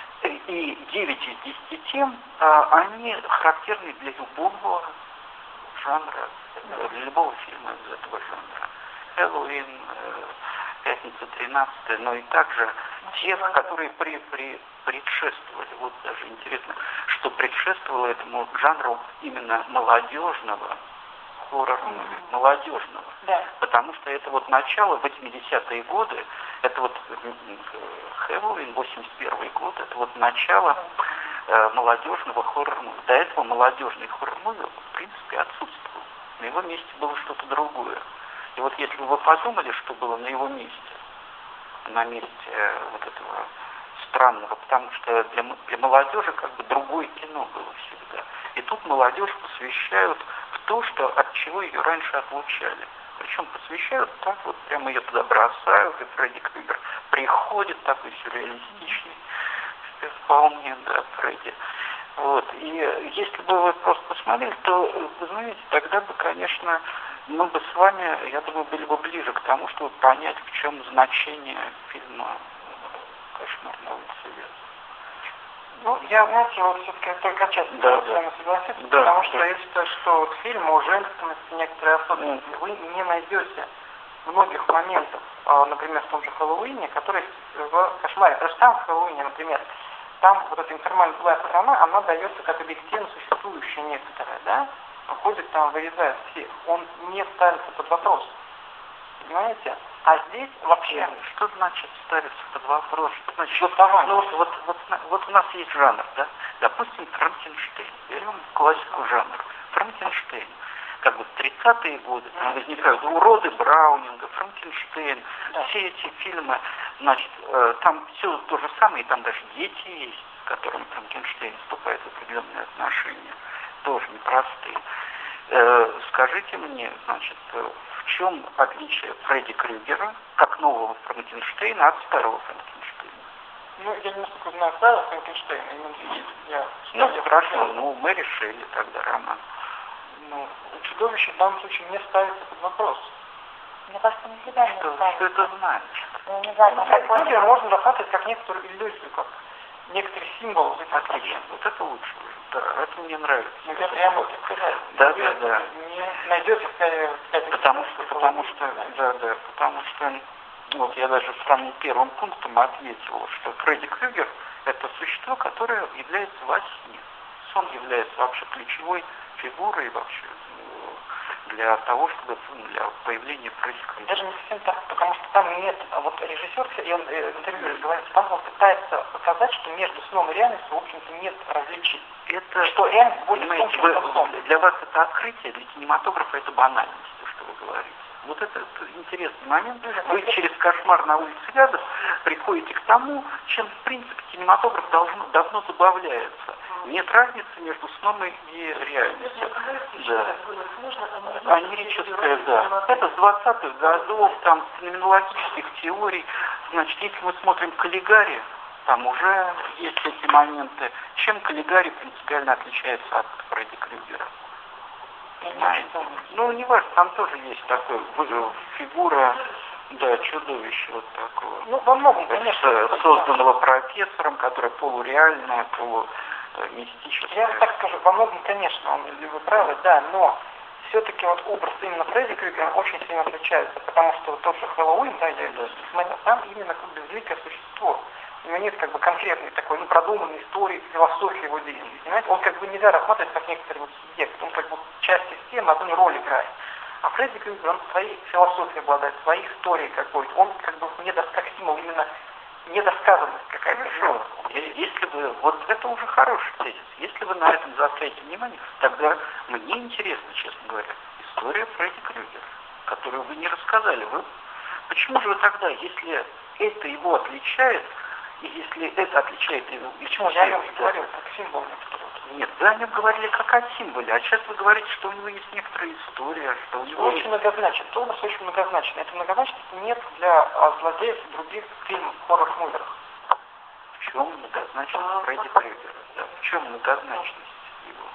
И девять из десяти тем, э, они характерны для любого жанра, для любого фильма из этого жанра. Хэллоуин, э, Пятница тринадцатая, но и также те, которые при, при, предшествовали. Вот даже интересно, что предшествовало этому жанру именно молодежного хоррор-муви, молодежного. Да. Потому что это вот начало, восьмидесятые годы, это вот Хэллоуин, восемьдесят первый год, это вот начало э, молодежного хоррор-муви. До этого молодежный хоррор-муви в принципе отсутствовал. На его месте было что-то другое. И вот если вы подумали, что было на его месте, на месте э, вот этого странного, потому что для, для молодежи как бы другое кино было всегда. И тут молодежь посвящают в то, что от чего ее раньше отлучали. Причем посвящают так вот, прямо ее туда бросают, и Фредди Крюгер приходит, такой сюрреалистичный, вполне, да, Фредди. Вот. И если бы вы просто посмотрели, то, вы знаете, тогда бы, конечно, мы бы с вами, я думаю, были бы ближе к тому, чтобы понять, в чем значение фильма «Кошмар на улице Вязов». Ну, я, знаете, вот все-таки только отчасти да, с вами согласиться, да, потому да. что я считаю, что вот фильм о женственности, некоторые особенности, вы не найдете многих моментов, например, в том же Хэллоуине, который в «Кошмаре». Потому что там в Хэллоуине, например, там вот эта информальная злая сторона, она дается как объективно существующая некоторая, да? Ходит там, вырезает всех. Он не ставится под вопрос. Понимаете? А здесь вообще... Что значит ставится под вопрос? Что значит? Вот, давай. Ну, вот, вот, вот, вот у нас есть жанр, да? Допустим, Франкенштейн. Берем классику жанра. Франкенштейн. Как бы в тридцатые годы там возникают уроды Браунинга, Франкенштейн, да. Все эти фильмы, значит, э, там все то же самое, и там даже дети есть, с которыми Франкенштейн вступает в определенные отношения, тоже непростые. Э, скажите мне, значит, в чем отличие Фредди Крюгера, как нового Франкенштейна, от старого Франкенштейна? Ну, я не настолько знаю старого Франкенштейна, именно я... Ну, я хорошо, ну, мы решили тогда, Роман. Ну, чудовище в данном случае не ставится под вопрос. Мне кажется, не всегда не Что, ставится. что это значит? Ну, не знаю, Ну, как Крюгера можно рассматривать как некоторую иллюзию, как некоторый символ. Отлично, вот это лучше. Да, это мне нравится. Ну, я прямо вот сказать. Да, да, да. Не найдете в Потому что, потому что, да, да, потому что, вот я даже самым первым пунктом ответил, что Фредди Крюгер — это существо, которое является во сне. Сон является вообще ключевой фигурой вообще для того, чтобы для появления Фредди Крюгера. Даже не совсем так, потому что там нет, вот режиссер, и он э, в интервью говорит, там он пытается показать, что между сном и реальностью, в общем-то, нет различий. Это, что реальность более понимаете, том, чем сон. Для вас это открытие, для кинематографа это банальность, то, что вы говорите. Вот это, это интересный момент. Вы через «Кошмар на улице Вязов» приходите к тому, чем, в принципе, кинематограф должно, давно забавляется. Нет разницы между сном и реальностью. Да. Америческая, да. Это с двадцатых годов, там, феноменологических теорий. Значит, если мы смотрим «Каллигари», там уже есть эти моменты. Чем «Каллигари» принципиально отличается от Фредди Крюгера? Понимаете? Ну, не важно, там тоже есть такой фигура, да, чудовище вот такого. Ну, во многом, конечно. Созданного профессором, которое полуреальное, полумистическое. Я так скажу, во многом, конечно, он, вы правы, да, но все-таки вот образ именно Фредди Крюгера очень сильно отличается, потому что вот тот же Хэллоуин, да, я да. смотрел, там именно как бы великое существо. У него нет как бы конкретной такой, ну, продуманной истории, философии его действий. Понимаете? Он как бы нельзя рассматривать как некоторый вот субъект, он как бы часть системы, одну роль играет. А Фредди Крюгер, он своей философией обладает, своей историей какой-то. Он как бы недосказимый, именно недосказанность какая-то. Хорошо. Если вы, вот это уже хороший тезис. Если вы на этом заостряете внимание, тогда мне интересно, честно говоря, история Фредди Крюгера, которую вы не рассказали. Вы, почему же вы тогда, если это его отличает, и если это отличает его... Почему? Я о нем говорил, как символ некоторый. Нет, вы о нем говорили как о символе, а сейчас вы говорите, что у него есть некоторая история, что у него очень есть... многозначен, образ очень многозначен. Это многозначность нет для а, злодеев и других фильмов, хоррор-муверах. В чем многозначность Фредди Крюгера? Да, в чем многозначность его?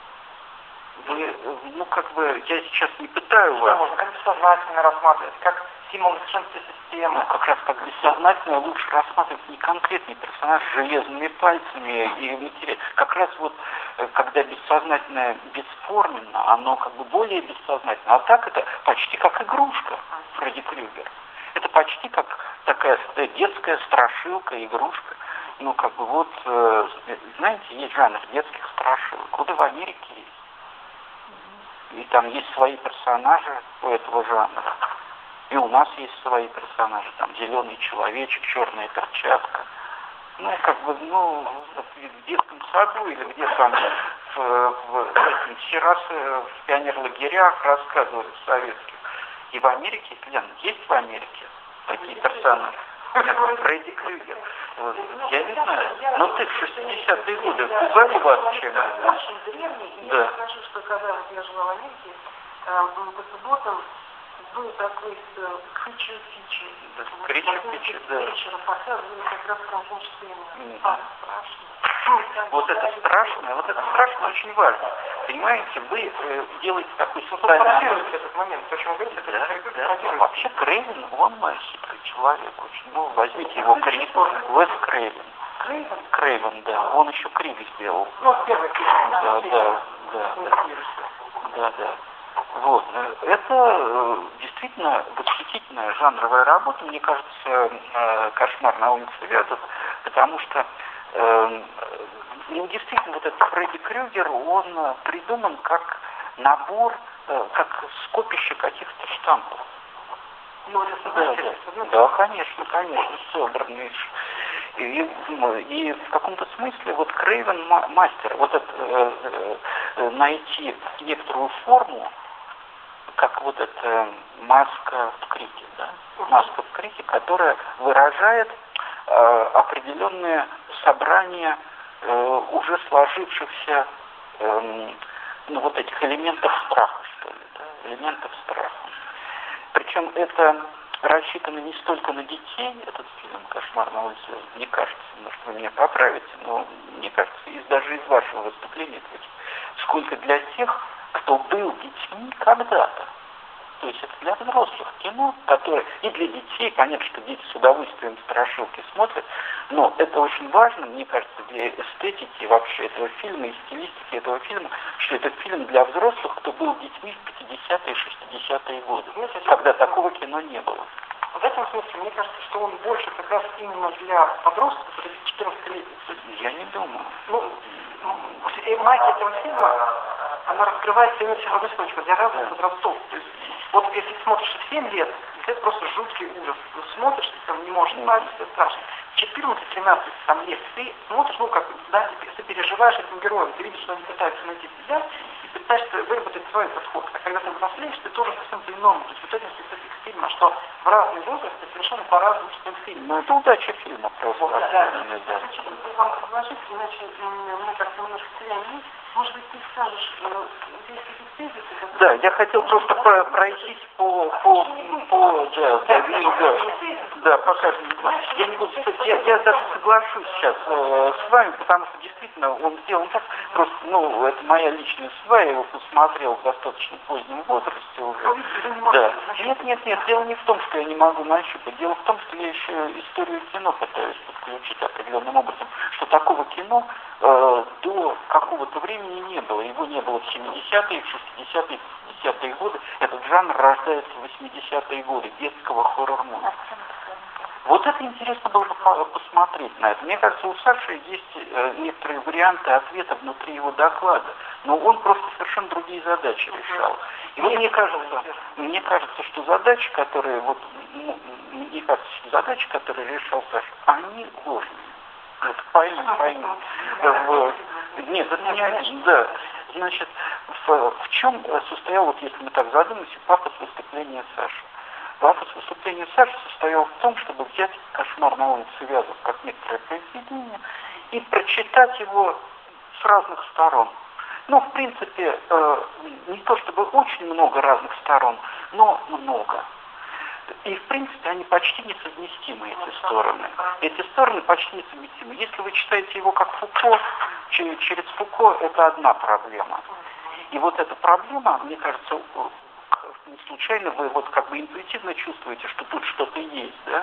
Вы, ну, как бы, я сейчас не пытаю что вас... можно как бессознательно рассматривать, как символ несовершенства системы. Ну, как раз как бессознательно лучше рассматривать не конкретный персонаж с железными пальцами и материал. Как раз вот, когда бессознательное бесформенно, оно как бы более бессознательно. А так это почти как игрушка Фредди Крюгер. Это почти как такая детская страшилка, игрушка. Ну, как бы вот, знаете, есть жанр детских страшилок. Вот и в Америке есть. И там есть свои персонажи у этого жанра. И у нас есть свои персонажи, там зеленый человечек, черная перчатка. Ну, как бы, ну, в детском саду или где там в, в, в, все раз в пионерлагерях рассказывали в советских. И в Америке, Лен, есть в Америке такие персонажи? Фредди Крюгер. Я не знаю. Но ты в шестидесятые годы пугали вас чем-то? Очень древний, и да. я скажу, что когда вот я жила в Америке, э, по субботам с был такой Creature Feature. Да, Creature Feature, да. Вечером показывали как раз Франкенштейна. Mm-hmm. А, страшно. Вот это страшно, вот это страшно очень важно. Понимаете, вы э, делаете такой социальный... социальный... этот момент, то, о чем вы говорите, это... Да, да. Вообще Крейвен, он хитрый человек очень. Ну, возьмите его Крейвен, Уэс Крейвен. Крейвен? Крейвен, да. Он еще Криви сделал. Ну, первый фильм. Да, да, да, да. Да, да. Вот. Это действительно восхитительная жанровая работа, мне кажется, «Кошмар на улице Вязов», потому что э, ну, действительно, вот этот Фредди Крюгер, он придуман как набор, э, как скопище каких-то штампов. Ну, это да, да, да, конечно, конечно, собранный. И, и в каком-то смысле вот Крейвен мастер, вот это, э, э, найти некоторую форму, как вот эта маска в крике, да? Маска в крике, которая выражает э, определенные собрания э, уже сложившихся э, ну, вот этих элементов страха, что ли, да? Элементов страха. Причем это рассчитано не столько на детей, этот фильм «Кошмар на улице», мне кажется, может вы меня поправите, но мне кажется, из, даже из вашего выступления, сколько для тех, кто был детьми когда-то. То есть это для взрослых кино, которое и для детей, понятно, что дети с удовольствием страшилки смотрят, но это очень важно, мне кажется, для эстетики вообще этого фильма и стилистики этого фильма, что это фильм для взрослых, кто был детьми в пятидесятые и шестидесятые годы, когда такого кино не было. В этом смысле, мне кажется, что он больше как раз именно для подростков, это четырнадцатилетних. Я не думаю. Ну, магия этого фильма, она раскрывается именно через одну точку, для разных возрастов. То есть, вот если смотришь в семь лет, это просто жуткий ужас. Ну, смотришь, ты там не можешь спать, это страшно. четырнадцать-тринадцать там лет ты смотришь, ну, как, да, ты, ты переживаешь этим героем, ты видишь, что они пытаются найти себя, и пытаешься выработать свой подход. А когда ты взрослеешь, ты тоже совсем по-иному. То есть вот это специфика фильма, что в разные возрасты совершенно по-разному устроен фильм. Ну, это удача фильма просто. Вот, да, да. Я хочу вам предложить, иначе мы как-то немножко теряем нить. Может быть, ты скажешь, здесь какие-то тезисы, которые... Да, я хотел просто про пройтись по, по, по, да, да, да, да, пока, я не буду, я, я даже соглашусь сейчас э, с вами, потому что действительно он сделан так, просто, ну, это моя личная свая, я его посмотрел в достаточно позднем возрасте уже. Да. Нет, нет, нет, дело не в том, что я не могу нащупать, дело в том, что я еще историю кино пытаюсь подключить определенным образом, что такого кино э, до какого-то времени не было, его не было в семидесятые, в шестидесятые, пятидесятые годы, этот жанр рождается в восьмидесятые годы, детского хоррор-муви. Вот это интересно было бы посмотреть на это. Мне кажется, у Саши есть э, некоторые варианты ответа внутри его доклада, но он просто совершенно другие задачи решал. И вот мне кажется, мне кажется, что задачи, которые вот, ну, мне кажется, что задачи, которые решал Саша, они ложные. Вот пойми, пойми. В... Нет, это не один, да. Значит, в, в чем состоял, вот если мы так задумаемся, пафос выступления Саши? Пафос выступления Саши состоял в том, чтобы взять «Кошмар на улице Вязов» как некоторое произведение и прочитать его с разных сторон. Ну, в принципе, э, не то чтобы очень много разных сторон, но много. И, в принципе, они почти несовместимы, эти стороны. Эти стороны почти несовместимы. Если вы читаете его как Фуко, через Фуко это одна проблема. И вот эта проблема, мне кажется, не случайно вы вот как бы интуитивно чувствуете, что тут что-то есть, да?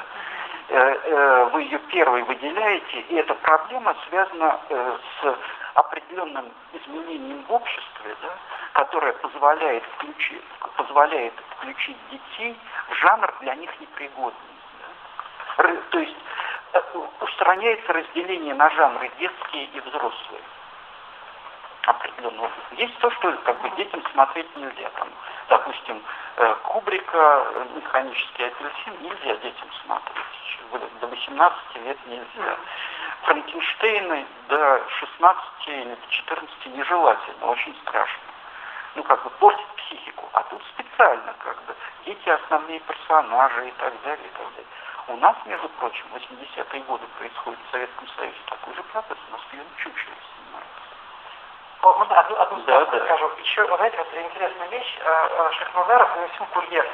Вы ее первой выделяете, и эта проблема связана с определенным изменением в обществе, да, которое позволяет включить, позволяет включить детей в жанр для них непригодный. Да. То есть устраняется разделение на жанры детские и взрослые. Определенного. Есть то, что как бы детям смотреть нельзя. Там, допустим, Кубрика «Механический апельсин» нельзя детям смотреть. До восемнадцати лет нельзя. Франкенштейна до шестнадцати или до четырнадцати нежелательно, очень страшно. Ну, как бы портит психику. А тут специально, как бы, дети основные персонажи и так далее, и так далее. У нас, между прочим, в восьмидесятые годы происходит в Советском Союзе такой же процесс. У нас фильм «Чучело» снимается. Вот, одну, одну да, да. скажу. Еще, вы знаете, вот интересная вещь. Шахназаров и фильм «Курьер».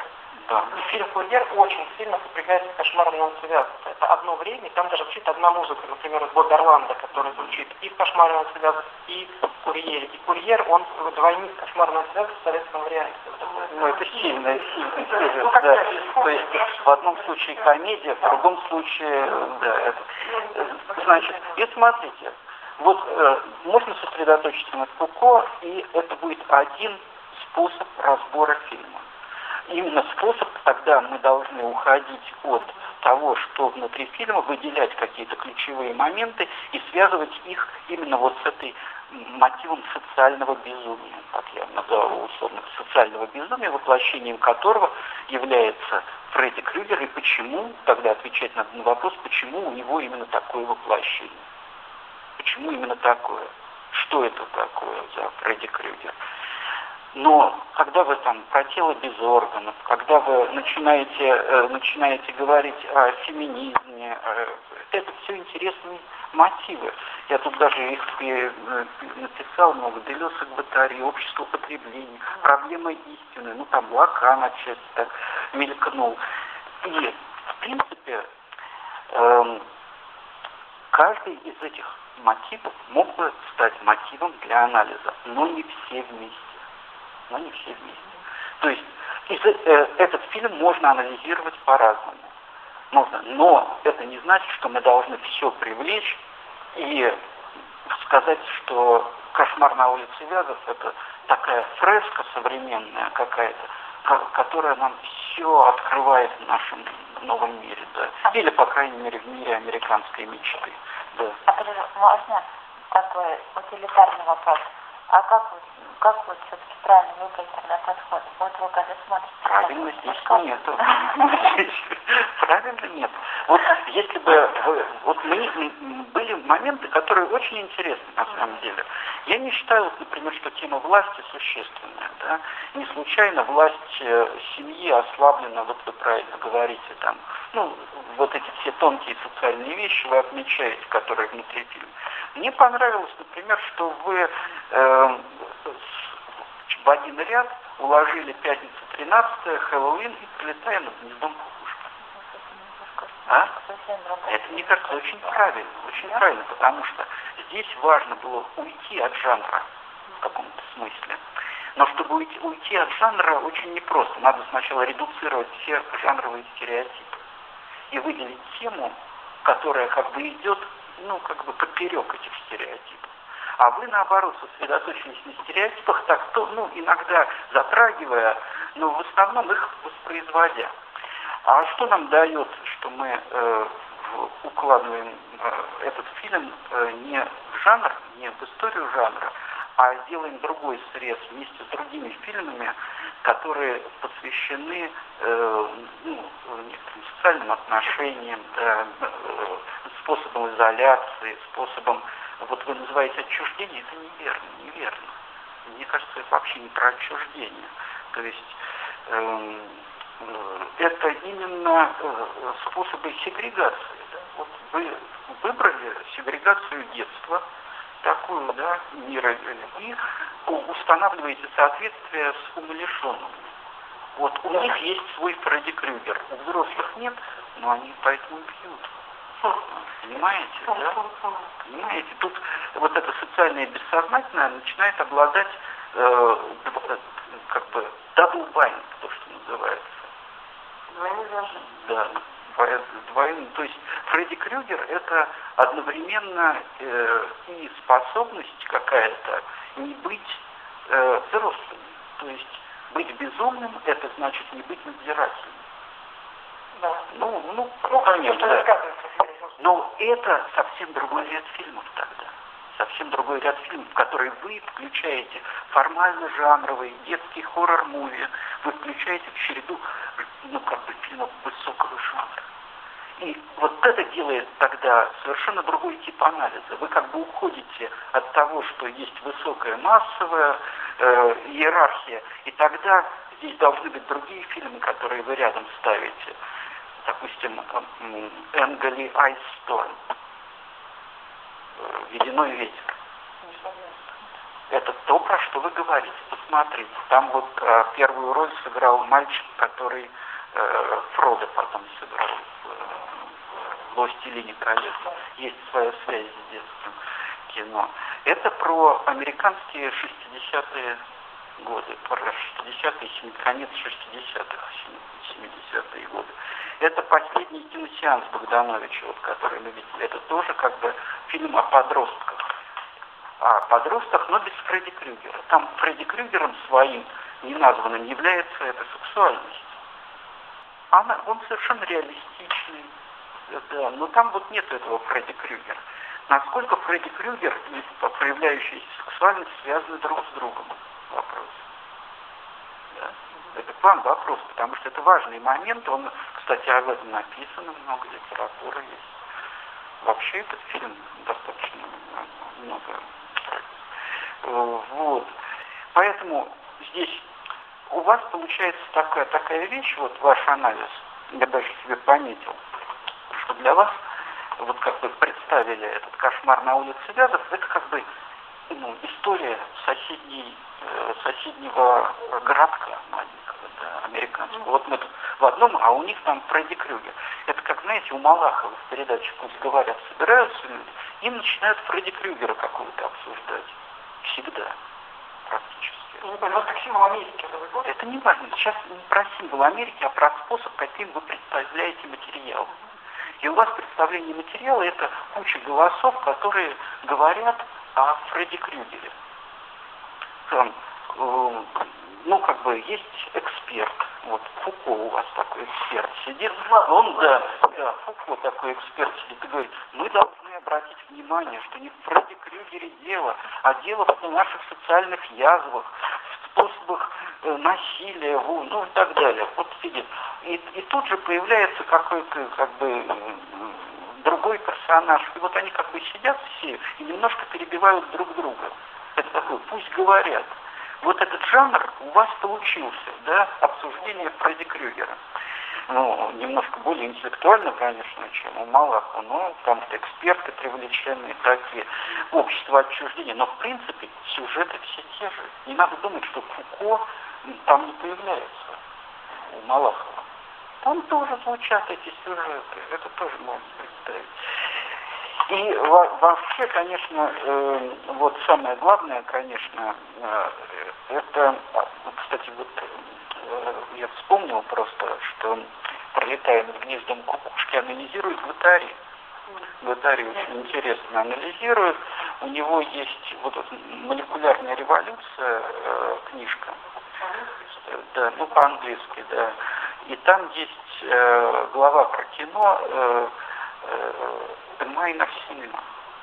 Да. И фильм «Курьер» очень сильно сопрягается с «Кошмаром на улице Вязов». Это одно время, там даже звучит одна музыка, например, от Боба Орландо, которая звучит и в «Кошмаре на улице Вязов», и в «Курьере». И «Курьер», он двойник «Кошмара на улице Вязов» в советском варианте. Ну, это сильно, сильно, сильно, да. То есть в одном случае комедия, в другом случае, да, это. Значит, и смотрите, вот э, можно сосредоточиться на Фуко, и это будет один способ разбора фильма. Именно способ, тогда мы должны уходить от того, что внутри фильма, выделять какие-то ключевые моменты и связывать их именно вот с этой мотивом социального безумия, как я назову условно, социального безумия, воплощением которого является Фредди Крюгер, и почему, тогда отвечать надо на вопрос, почему у него именно такое воплощение. Почему именно такое? Что это такое за Фредди Крюгер? Но когда вы там про тело без органов, когда вы начинаете, э, начинаете говорить о феминизме, э, это все интересные мотивы. Я тут даже их э, написал много. Делес и Гваттари, общество потребления, проблема истины, ну там Лакан отчасти так мелькнул. И, в принципе, э, каждый из этих мотивов мог бы стать мотивом для анализа, но не все вместе. Но не все вместе. То есть из, э, этот фильм можно анализировать по-разному. Можно, но это не значит, что мы должны все привлечь и сказать, что «Кошмар на улице Вязов» — это такая фреска современная какая-то, которая нам все открывает в нашем новом мире, да. Или, по крайней мере, в мире американской мечты. Да. А можно такой утилитарный вопрос? А как вы, как вы все-таки правильно выбрали тогда подход? Вот вы когда смотрите... Правильно здесь нет. Правильно нет. Вот если бы... Вот мы, были моменты, которые очень интересны на самом деле. Я не считаю, вот, например, что тема власти существенная. Да? Не случайно власть семьи ослаблена, вот вы правильно говорите, там, ну, вот эти все тонкие социальные вещи вы отмечаете, которые внутри фильма. Мне понравилось, например, что вы э, в один ряд уложили пятница тринадцатое, Хэллоуин и «Прилетая над гнездом кукушка». А? Это, мне кажется, очень правильно, очень правильно, потому что здесь важно было уйти от жанра в каком-то смысле. Но чтобы уйти, уйти от жанра очень непросто. Надо сначала редуцировать все жанровые стереотипы и выделить тему, которая как бы идет, ну, как бы поперек этих стереотипов. А вы, наоборот, сосредоточились на стереотипах, так, то, ну, иногда затрагивая, но в основном их воспроизводя. А что нам дает, что мы э, укладываем э, этот фильм э, не в жанр, не в историю жанра, а делаем другой срез вместе с другими фильмами, которые посвящены э, ну, некоторым социальным отношениям, да, э, способам изоляции, способам, вот вы называете отчуждение, это неверно, неверно. Мне кажется, это вообще не про отчуждение. То есть э, э, это именно э, способы сегрегации. Да? Вот вы выбрали сегрегацию детства, такую, да, мира, и устанавливаете соответствие с умалишенными. Вот у них есть свой Фредди Крюгер, у взрослых нет, но они поэтому пьют. Понимаете, да? Понимаете, тут вот это социальное бессознательное начинает обладать э, как бы double bind, то, что называется. Двойной зажим. Да. Двойный. То есть Фредди Крюгер — это одновременно э, и способность какая-то не быть э, взрослым. То есть быть безумным — это значит не быть надзирательным. Да. Ну, ну, ну конечно, да. Но это совсем другой ряд фильмов тогда. Совсем другой ряд фильмов, в которые вы включаете формально жанровый детский хоррор-муви, вы включаете в череду, ну, как бы, фильмов высокого жанра. И вот это делает тогда совершенно другой тип анализа. Вы как бы уходите от того, что есть высокая массовая э, иерархия, и тогда здесь должны быть другие фильмы, которые вы рядом ставите. Допустим, Энгли Айсторм, «Ледяной ветер». Это то, про что вы говорите. Посмотрите. Там вот а, первую роль сыграл мальчик, который э, Фродо потом сыграл в «Властелине колец». Есть своя связь с детским кино. Это про американские шестидесятые годы, про шестидесятые, конец шестидесятых, семидесятые годы. Это последний киносеанс Богдановича, вот, который мы видели. Это тоже как бы фильм о подростках. О подростках, но без Фредди Крюгера. Там Фредди Крюгером своим неназванным является эта сексуальность. Она, он совершенно реалистичный, да, но там вот нет этого Фредди Крюгера. Насколько Фредди Крюгер и проявляющаяся сексуальность связаны друг с другом? Вопрос. Да? Это к вам вопрос, потому что это важный момент. Он, кстати, об этом написано, много литературы есть. Вообще этот фильм достаточно много. Вот. Поэтому здесь у вас получается такая, такая вещь, вот ваш анализ, я даже себе пометил, что для вас, вот как вы представили этот кошмар на улице Вязов, это как бы ну, история соседней, э, соседнего городка маленького, да, американского. Вот мы тут в одном, а у них там Фредди Крюгер. Это как, знаете, у Малахова в передаче «Пусть говорят», собираются люди и начинают Фредди Крюгера какого-то обсуждать. Всегда, практически. Ну, вот как символ Америки. Это не важно. Сейчас не про символ Америки, а про способ, каким вы представляете материал. И у вас представление материала — это куча голосов, которые говорят о Фредди Крюгере. Там, э, ну, как бы, есть эксперт. Вот, Фуко у вас такой эксперт сидит. Он, да, да, Фуко такой эксперт сидит и говорит, мы должны обратить внимание, что не в Фредди Крюгере дело, а дело в наших социальных язвах, в способах э, насилия, ну и так далее. Вот сидит. И, и тут же появляется какой-то, как бы, э, другой персонаж. И вот они как бы сидят все и немножко перебивают друг друга. Это такое, пусть говорят. Вот этот жанр у вас получился, да, обсуждение Фредди Крюгера. Ну, немножко более интеллектуально, конечно, чем у Малахова, но там эксперты привлеченные такие, общество отчуждения, но в принципе сюжеты все те же. Не надо думать, что Фуко там не появляется у Малахова. Там тоже звучат эти сюжеты, это тоже можно представить. И вообще, конечно, э, вот самое главное, конечно, э, это, кстати, вот э, я вспомнил просто, что пролетая над гнездом кукушки, анализирует Гваттари. Гваттари очень интересно анализирует. У него есть вот эта молекулярная революция, э, книжка, да, ну по-английски, да. И там есть э, глава про кино, э, э, Майнер Синема.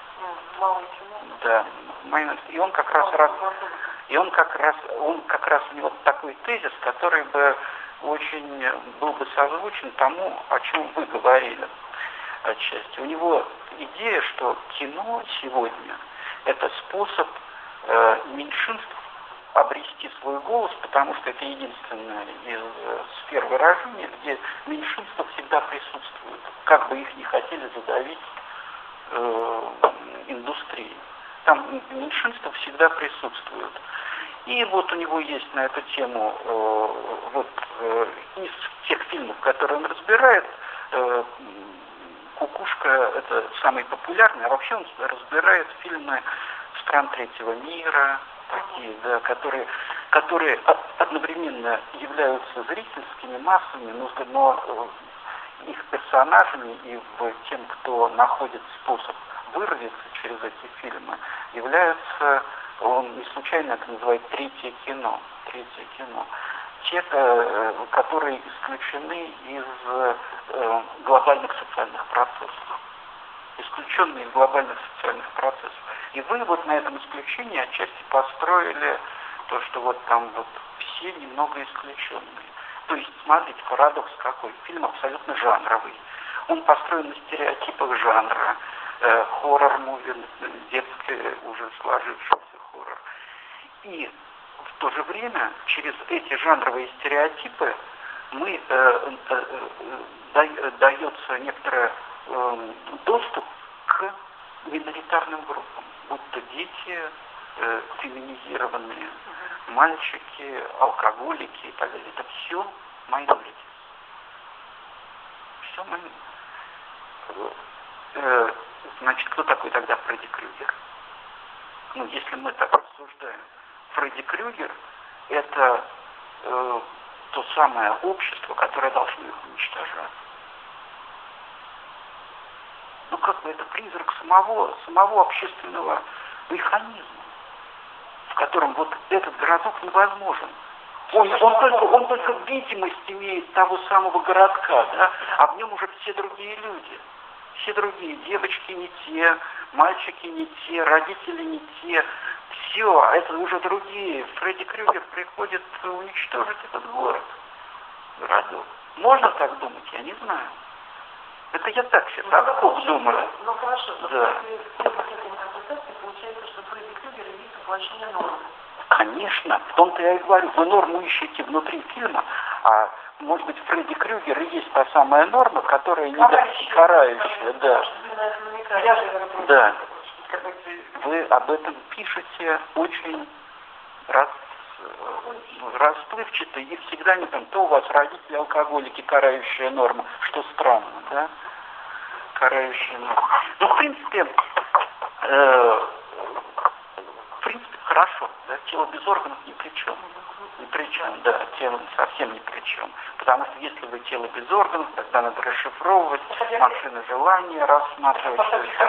Да, Майнер, и он как раз, раз и он как раз, он как раз у него такой тезис, который бы очень был бы созвучен тому, о чем вы говорили отчасти. У него идея, что кино сегодня это способ э, меньшинств обрести свой голос, потому что это единственная из э, сфер выражения, где меньшинства всегда присутствуют, как бы их не хотели задавить э, индустрии. Там меньшинства всегда присутствуют. И вот у него есть на эту тему э, вот э, из тех фильмов, которые он разбирает, э, «Кукушка» — это самый популярный, а вообще он разбирает фильмы стран третьего мира, такие, да, которые, которые одновременно являются зрительскими массами, но, но их персонажами и в тем, кто находит способ вырваться через эти фильмы, являются, он не случайно это называет третье кино, третье кино. Те, которые исключены из э, глобальных социальных процессов. Исключенные из глобальных социальных процессов. И вы вот на этом исключении отчасти построили то, что вот там вот все немного исключенные. То есть, смотрите, парадокс какой. Фильм абсолютно жанровый. Он построен на стереотипах жанра. Э, хоррор-муви, детский уже сложившийся хоррор. И в то же время через эти жанровые стереотипы мы э, э, э, дается некоторый э, доступ к миноритарным группам, будто дети, э, феминизированные, мальчики, алкоголики и так далее. Это все minority. что мы... Э, значит, кто такой тогда Фредди Крюгер? Ну, если мы так рассуждаем. Фредди Крюгер — это э, то самое общество, которое должно их уничтожать. Ну, как бы это призрак самого, самого общественного механизма, в котором вот этот городок невозможен. Он, он, только, он только видимость имеет того самого городка, да, а в нем уже все другие люди. Все другие, девочки не те, мальчики не те, родители не те. Все, это уже другие. Фредди Крюгер приходит уничтожить этот город, городок. Можно так думать? Я не знаю. Это я так себе, так ну, думаю. Ну хорошо, но да. После этой интерпретации получается, что Фредди Крюгер есть воплощение нормы. Конечно, в том-то я и говорю, вы норму ищете внутри фильма, а может быть Фредди Крюгер и есть та самая норма, которая не карающая, карающая, да. Да. Вы об этом пишете очень раз, расплывчато, и всегда не там, то у вас родители алкоголики, карающая норма, что странно, да? Карающая норма. Ну, в принципе, э, в принципе, хорошо, да, тело без органов ни при чем. Ни при чем, да, тело совсем ни при чем. Потому что если вы тело без органов, тогда надо расшифровывать, машины желания рассматривать.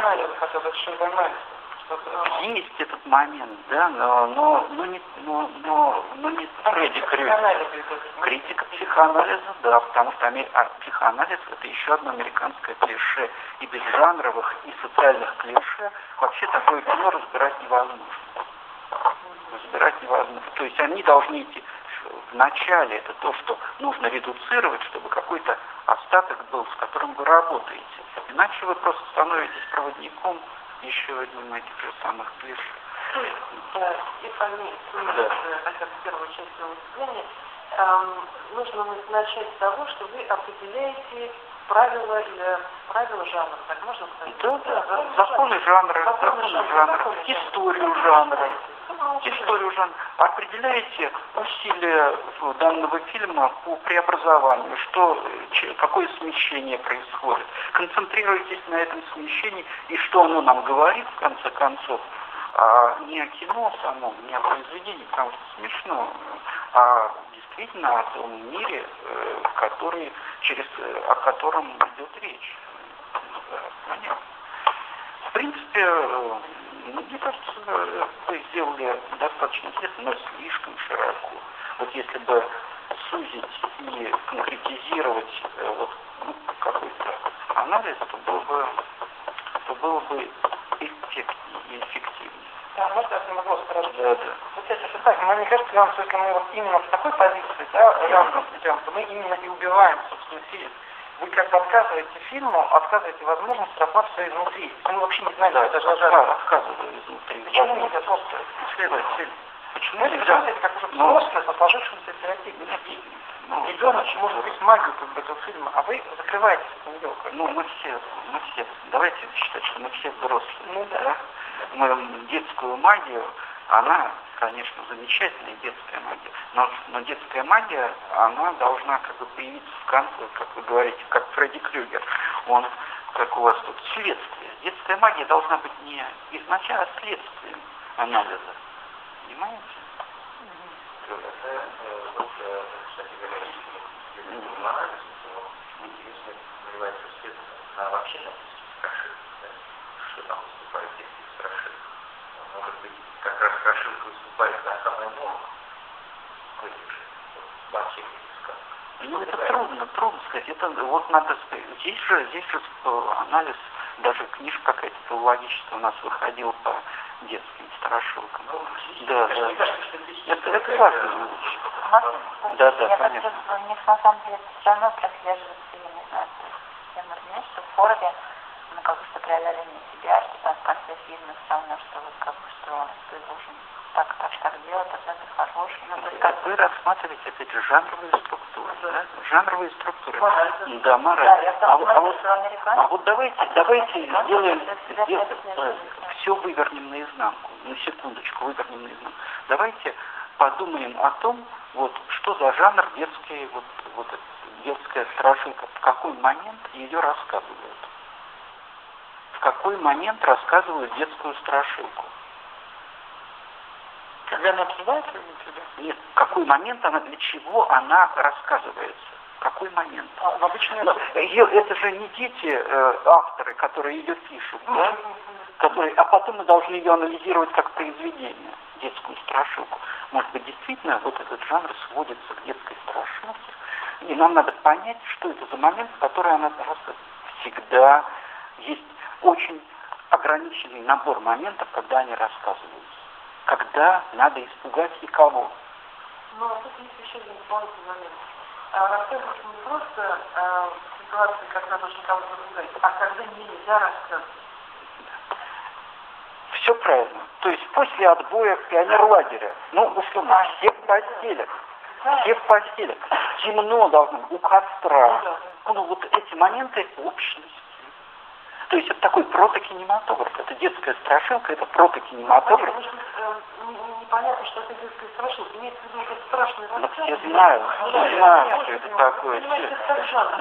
Есть этот момент, да, но, но, но, не, но, но, но не Фредди Крюгер. Критика психоанализа, да, потому что а, психоанализ — это еще одно американское клише. И без жанровых, и социальных клише вообще такое кино разбирать невозможно. Разбирать невозможно. То есть они должны идти в начале, это то, что нужно редуцировать, чтобы какой-то остаток был, с которым вы работаете. Иначе вы просто становитесь проводником еще одним этих же самых клише. То есть, э, если они да. хотя бы первую часть своего выступления, эм, нужно начать с того, что вы определяете правила, или, правила жанра, так можно сказать? Да, да, да. Законы жанра, законы жанра, историю жанра. Историю жанра. Определяете усилия данного фильма по преобразованию, что, какое смещение происходит. Концентрируйтесь на этом смещении и что оно нам говорит в конце концов. А не о кино самом, не о произведении, потому что смешно, а действительно о том мире, который, через, о котором идет речь. Понятно. В принципе, мне кажется, вы сделали достаточно интересно, но слишком широко. Вот если бы сузить и конкретизировать вот, ну, какой-то анализ, то было бы, то было бы эффективнее и эффективнее. Да, может, я могу сказать. Да, да. Вот это так, но мне кажется, Иван, если мы вот именно в такой позиции, да, рамках идем, то мы именно и убиваем, собственно, фильм. Вы как бы отказываете фильму, отказываете возможность рассматривать все изнутри. Мы вообще не знаем, да, это же отказываю, отказываю изнутри. Почему нельзя просто исследовать фильм? Почему нельзя? Это как уже взрослый, со сложившимся стереотипом. Ребенок может быть магию как бы этого фильма, а вы закрываетесь от нее. Ну, мы все, мы все, давайте считать, что мы все взрослые. Ну да. Мы детскую магию, она, конечно, замечательная детская магия, но, но детская магия, она должна как бы появиться в конце, как вы говорите, как Фредди Крюгер. Он, как у вас тут, следствие. Детская магия должна быть не изначально, а следствием анализа. Понимаете? Кстати говоря, если анализ, то интересно называется свет на вообще на страшилке, да? Что там выступает, если страшилка. Может быть, как раз страшилка выступает на самое новое. Во всех этих сказках. Ну, это трудно, трудно сказать. Это вот надо сказать. Здесь же, здесь же анализ, даже книжка какая-то филологическая у нас выходила по детским страшилкам. Ну, да, да. Это, это важно. Да, да, понятно. Мне на самом деле все равно прослеживается, я не знаю, я например, что в форуме, ну, как бы, что проявляли не себя, что там в конце фильма все равно, что вот, как бы, что ты должен так, так, так делать, тогда ты хороший. Ну, то есть, как вы рассматриваете, опять же, жанровые структуры, да? Жанровые структуры. Мораль. Да, мораль. Да, я а, а, вот, а а вот давайте, давайте сделаем, сделаем все вывернем наизнанку, на секундочку вывернем наизнанку. Давайте подумаем о том, вот, что за жанр детский, вот, вот детская страшилка, в какой момент ее рассказывают? В какой момент рассказывают детскую страшилку? Когда она обсуждается, нет, в какой момент она, для чего она рассказывается? В какой момент? А, в обычной... Но, ее, это же не дети, э, авторы, которые ее пишут, да? Которые, а потом мы должны ее анализировать как произведение, детскую страшилку. Может быть, действительно, вот этот жанр сводится к детской страшилке, и нам надо понять, что это за момент, в который она рассказывает. Всегда есть очень ограниченный набор моментов, когда они рассказываются. Когда надо испугать и кого. Ну, а тут есть еще один дополнительный момент. А, рассказывать не просто а, в ситуации, как надо очень кого-то напугать, а когда нельзя рассказывать. Все правильно. То есть после отбоя в пионерлагеря, ну, условно, все в постелях. Все в постелях. Темно должно быть, у костра. Ну, вот эти моменты общности. То есть это такой протокинематограф. Это детская страшилка, это протокинематограф. Может быть, э, непонятно, что это детская страшилка. Имеется в виду, это страшный Но рассказ. все знают, все знают, что это такое. Понимаете, Все. это как жанр.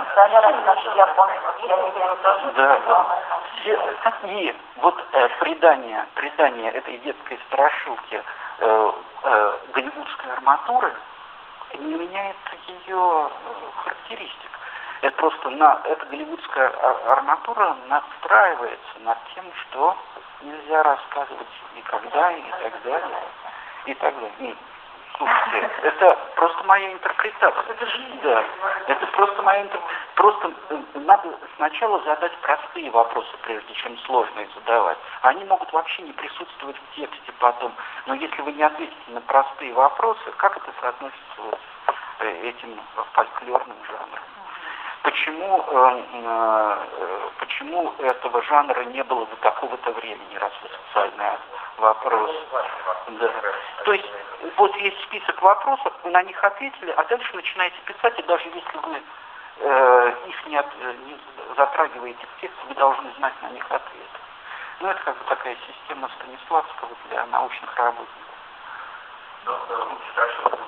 Да, да. Все, и вот э, придание, придание этой детской страшилки э, э, голливудской арматуры не меняет ее э, характеристик. Это просто на, эта голливудская арматура настраивается над тем, что нельзя рассказывать никогда и так далее. И так далее. И, слушайте, это просто моя интерпретация. Да, это просто моя интерпретация. Просто надо сначала задать простые вопросы, прежде чем сложные задавать. Они могут вообще не присутствовать в тексте потом. Но если вы не ответите на простые вопросы, как это соотносится вот с этим фольклорным жанром? Почему, э, э, почему этого жанра не было до такого-то времени, раз вы социальный вопрос? Да. То есть вот есть список вопросов, вы на них ответили, а дальше начинаете писать, и даже если вы э, их не, от, не затрагиваете в тексте, вы должны знать на них ответы. Ну это как бы такая система Станиславского для научных работников. Ну, хорошо,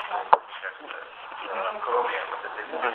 кроме вот этой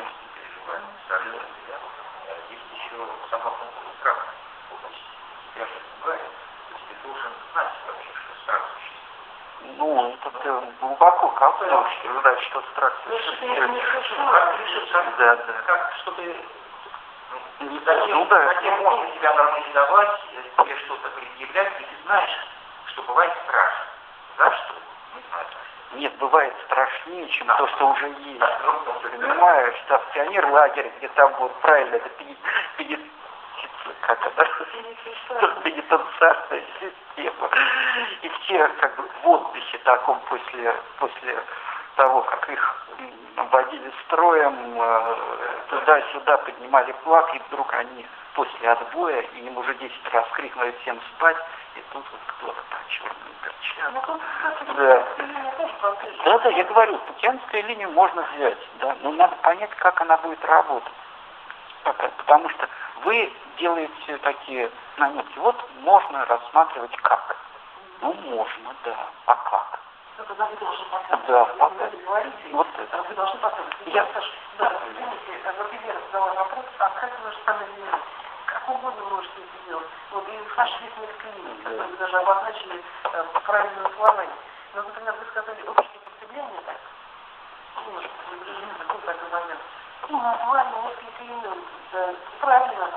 есть еще сама функция страха. Тебя же пугает. То есть ты должен знать вообще, что страх существует. Ну, это ты глубоко копнул, что знать, что страх существует. Да, да. Как, чтобы Ну, затем, да. затем можно себя нормализовать, тебе что-то предъявлять, и ты знаешь, что бывает страшно. За что? Не знаю. Нет, бывает страшнее, чем то, что уже есть. Понимаешь, что в пионерлагере, где там вот правильно, это пени... как это? Пенитенциарная система. И все как бы в отдыхе таком после, после того, как их водили строем, туда-сюда поднимали флаг, и вдруг они после отбоя, и им уже десять раз крикнули всем спать, и тут вот кто-то по черным перчаткам. Да. Да, да, я говорю, путинскую линию можно взять, да, но надо понять, как она будет работать. Потому что вы делаете такие наметки. Вот можно рассматривать как. Ну, можно, да. А как? Тогда вы должны показывать. Да, Вы показывать. говорите, Вот это. Вы должны показывать. Я... Я скажу, да, помните, например, задала вопрос, а как вы же сами делаете? Как угодно можете это делать. Вот и в нашей личной клинике, которые вы даже обозначили э, правильное словами. Но, например, вы сказали общее потребление, так? Ну, какой такой момент. Ну, название несколько имен. Да, правильно.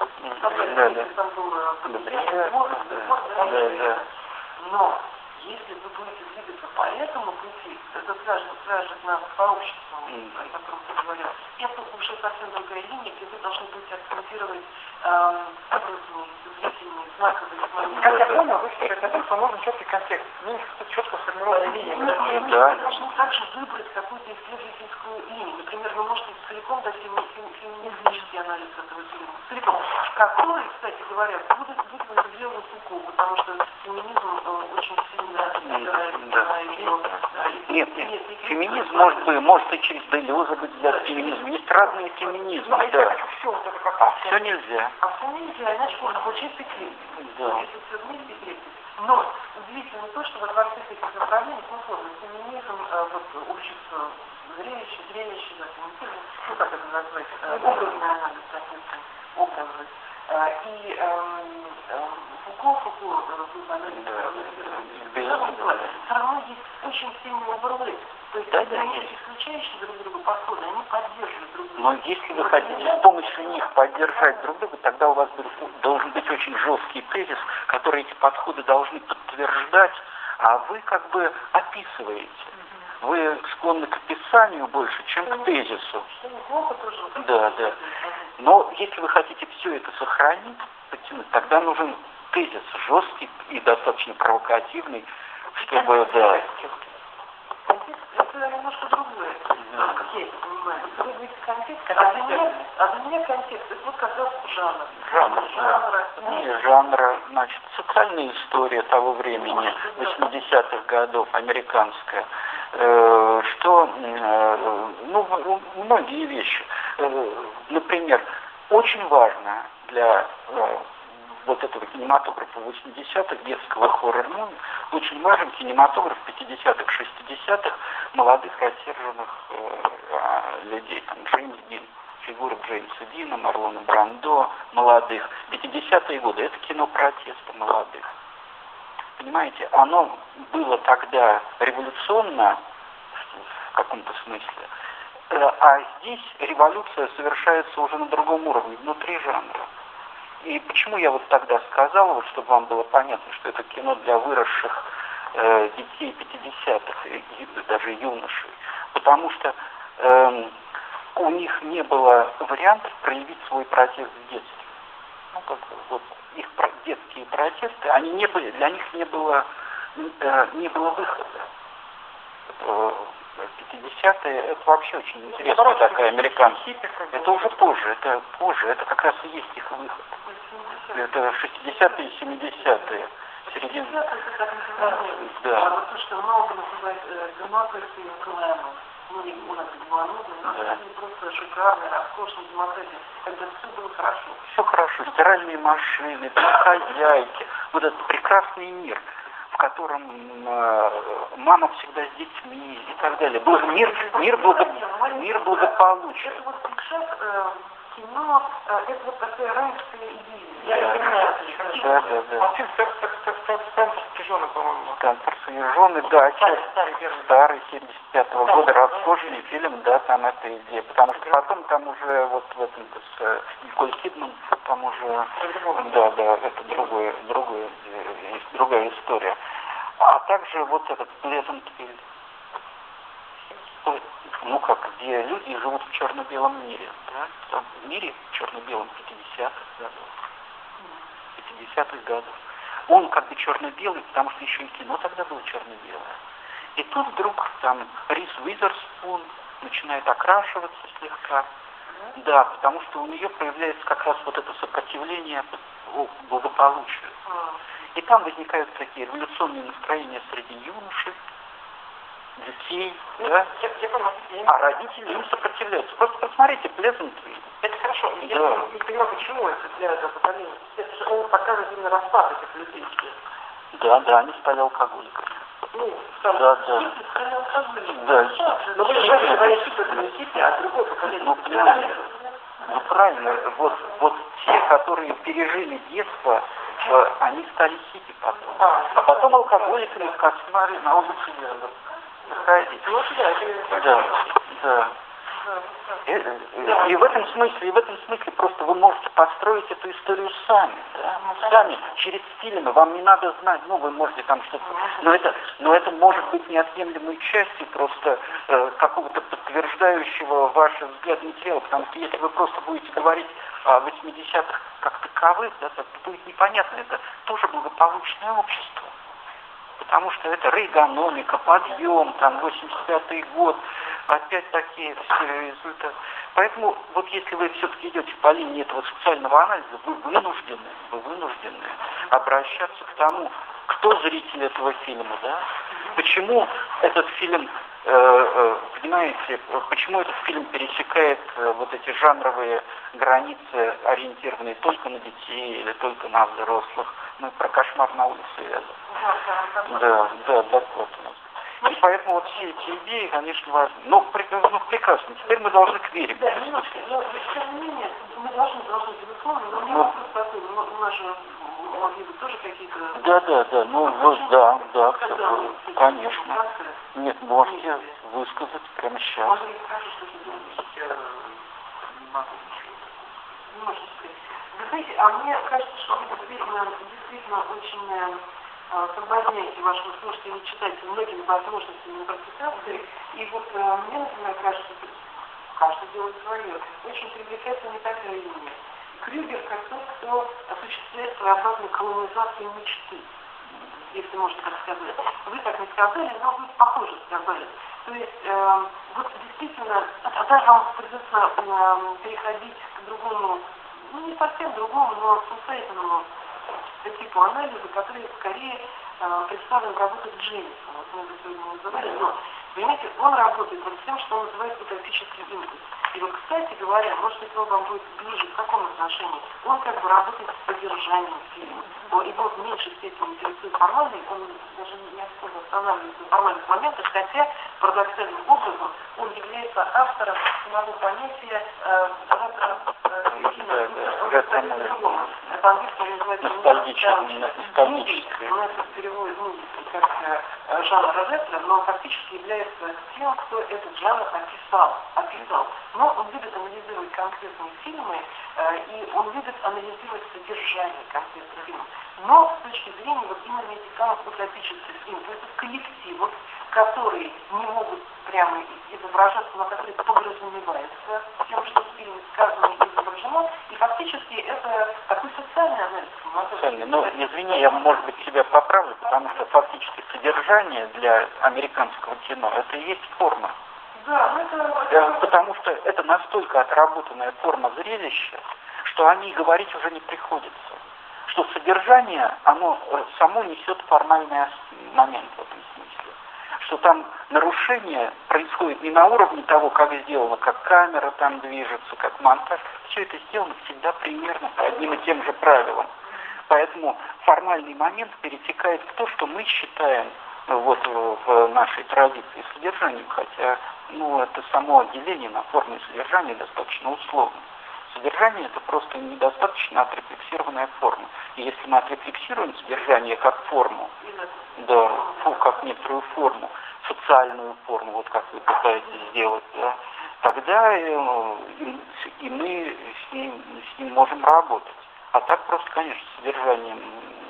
Но если вы будете двигаться по этому пути, это свяжет, свяжет нас с сообществом, о котором ты говорил. Это уже совсем другая линия, где вы должны будете акцентировать эм, образные, зрительные, знаковые моменты. Как я понял, вы считаете о том, что нужен четкий контекст, ну, четко сформированная линия. Да. Вы должны также выбрать какую-то исследовательскую линию. Например, вы можете целиком дать феминистический анализ этого фильма. Целиком. Который, кстати говоря, будет выделен Фуко, потому что феминизм э, очень сильно Да. Нет, нет, феминизм может быть, может и через Делеза быть для феминизма. Есть разные феминизмы, Ну, да. все, вот это как Все нельзя. А все нельзя, иначе можно получить петли. Да. Если все вместе крепится. Но удивительно то, что во всех этих направлениях, ну, сложно, феминизм, вот, общество зрелище, зрелище, да, феминизм, ну, как это назвать, образный анализ, соответственно, образы. И эм, эм, Фуко, Фуко, все равно есть очень сильный обрыв. То есть, да, это да, не есть. исключающие друг друга подходы, они поддерживают друг друга. Но если вы хотите с помощью них поддержать друг друга, тогда у вас должен быть очень жесткий тезис, который эти подходы должны подтверждать, а вы как бы описываете. Вы склонны к описанию больше, чем к тезису. Да, да. Но если вы хотите все это сохранить, подтянуть, тогда нужен тезис жесткий и достаточно провокативный, чтобы, да. Это немножко другое, как я это понимаю. Вот вы говорите контекст, а для меня, а для меня контекст, это вот как раз жанр. Жанр, жанра. да. Не, жанра, значит, социальная история того времени, восьмидесятых годов, американская. Э, что, э, ну, многие вещи. Э, например, очень важно для э, вот этого кинематографа восьмидесятых, детского хоррор-муви, очень важен кинематограф пятидесятых, шестидесятых, молодых рассерженных э, людей, там, Джеймс Дин, фигура Джеймса Дина, Марлона Брандо, молодых. пятидесятые годы, это кино протеста молодых. Понимаете, оно было тогда революционно, в каком-то смысле, а здесь революция совершается уже на другом уровне, внутри жанра. И почему я вот тогда сказал, вот, чтобы вам было понятно, что это кино для выросших э, детей пятидесятых, и, и даже юношей, потому что э, у них не было вариантов проявить свой протест в детстве. Ну, как бы, вот, их про- детские протесты, они не были, для них не было, э, не было выхода. Э, пятидесятые, это вообще очень интересная такая американская. Это уже позже, это позже, это как раз и есть их выход. Это шестидесятые и семидесятые. Середина. Да. А вот то, что много называют демократией и глэмом. Ну, не у нас было много, но это просто шикарная, роскошная демократия, когда все было хорошо. Все хорошо, стиральные машины, хозяйки, вот этот прекрасный мир, в котором э, мама всегда с детьми и так далее. Был мир, мир, благо, мир благополучия. Это вот сейчас э, кино, э, это вот такая райская идея. Да, да, да, да. А фильм «Центр сопряженный», по-моему. «Центр сопряженный», да, старый, семьдесят пятого года, роскошный фильм, да, там эта идея. Потому что потом там уже вот в этом с Николь Кидман, там уже, да, да, это другое, другое, другая история. А также вот этот Плезантвиль, ну как, где люди живут в черно-белом мире, да, там, в мире черно-белом пятидесятых годов, пятидесятых годов. Он как бы черно-белый, потому что еще и кино тогда было черно-белое. И тут вдруг там Риз Уизерспун начинает окрашиваться слегка, да, потому что у нее проявляется как раз вот это сопротивление благополучию. И там возникают такие революционные настроения среди юношей, детей, Ну, да? Я, я понимаю, я А родители им сопротивляются. Просто посмотрите, Плезантвиль. Это хорошо. Я Да. не понимаю, почему это для этого поколения. Это же он показывает именно распад этих людей. Да, да, они стали алкоголиками. Ну, там, Да, да. Да. но вы же говорите, что это не хиппи, а другое поколение. Ну, понимаете, ну правильно, вот, вот те, которые пережили детство, э, они стали хиппи потом. А потом алкоголиками в кошмаре на улице выходить. Ну, да, это... Да, да. И, и, и в этом смысле, и в этом смысле просто вы можете построить эту историю сами, да? Сами, через фильмы, вам не надо знать, ну вы можете там что-то, но это, но это может быть неотъемлемой частью просто э, какого-то подтверждающего ваш взгляд материала, потому что если вы просто будете говорить о восьмидесятых как таковых, да, то будет непонятно, это тоже благополучное общество. Потому что это рейгономика, подъем, там, восемьдесят пятый год, опять-таки все результаты. Поэтому вот если вы все-таки идете по линии этого социального анализа, вы вынуждены, вы вынуждены обращаться к тому, кто зритель этого фильма, да? Почему этот фильм, э, э, понимаете, почему этот фильм пересекает э, вот эти жанровые границы, ориентированные только на детей или только на взрослых? Мы про «Кошмар на улице Вязов. Да, да, доклад у нас. И поэтому вот все эти идеи, конечно, важны. Но ну, прекрасно. Теперь мы должны к вере. Да, немножко. Но, тем не менее, мы должны, должны, безусловно, но не вопрос такой. У нас же могли быть тоже какие-то... Да, да, да. Ну, вот, да, да, все, конечно. Нет, можете высказать прямо сейчас. Можно ли сказать, что это не могу. Не можете сказать. Вы знаете, а мне кажется, что вы действительно, действительно очень... соблазняете вашего слушателя и читателя многими возможностями интерпретации. И вот э, мне, например, кажется, каждый делает свое. Очень привлекательна такая линия. Крюгер как тот, кто осуществляет своеобразную колонизацию мечты, если можно так сказать. Вы так не сказали, но вы похоже сказали. То есть, э, вот действительно, тогда вам придется э, переходить к другому, ну не совсем другому, но самостоятельному типу анализа, который скорее э, представлен в работах Джеймиса. Вот мы сегодня называли, но, понимаете, он работает над тем, что он называет утопический импульс. И вот, кстати говоря, может быть, он вам будет ближе в каком отношении, он как бы работает с содержанием фильма. Его в меньшей степени интересует формальный, он даже не особо останавливается на формальных моментах, хотя парадоксальным образом он является автором самого понятия э, автора э, фильма. По-английски он называется ностальгический. У нас это переводит ну, как э, жанр Розеттера, но он фактически является тем, кто этот жанр описал. описал. Но он любит анализировать конкретные фильмы, э, и он любит анализировать содержание конкретных фильмов. Но с точки зрения вот именно этих самых утопических импульсов, коллективов, которые не могут прямо изображаться, но которые подразумеваются тем, что в фильме сказано и изображено, и фактически это такой социальный анализ. Социальный. Ну, извини, я, может быть, себя поправлю, потому что фактически содержание для американского кино — это и есть форма. Да, это... Потому что это настолько отработанная форма зрелища, что о ней говорить уже не приходится. Что содержание, оно само несет формальный момент в этом смысле. Что там нарушение происходит не на уровне того, как сделано, как камера там движется, как монтаж. Все это сделано всегда примерно по одним и тем же правилам. Поэтому формальный момент перетекает в то, что мы считаем вот в нашей традиции содержанием, хотя ну, это само отделение на форму и содержание достаточно условно. Содержание — это просто недостаточно отрефлексированная форма. И если мы отрефлексируем содержание как форму, да, фу, как некоторую форму, социальную форму, вот как вы пытаетесь сделать, да, тогда и, и мы с ним, с ним можем работать. А так просто, конечно, содержанием...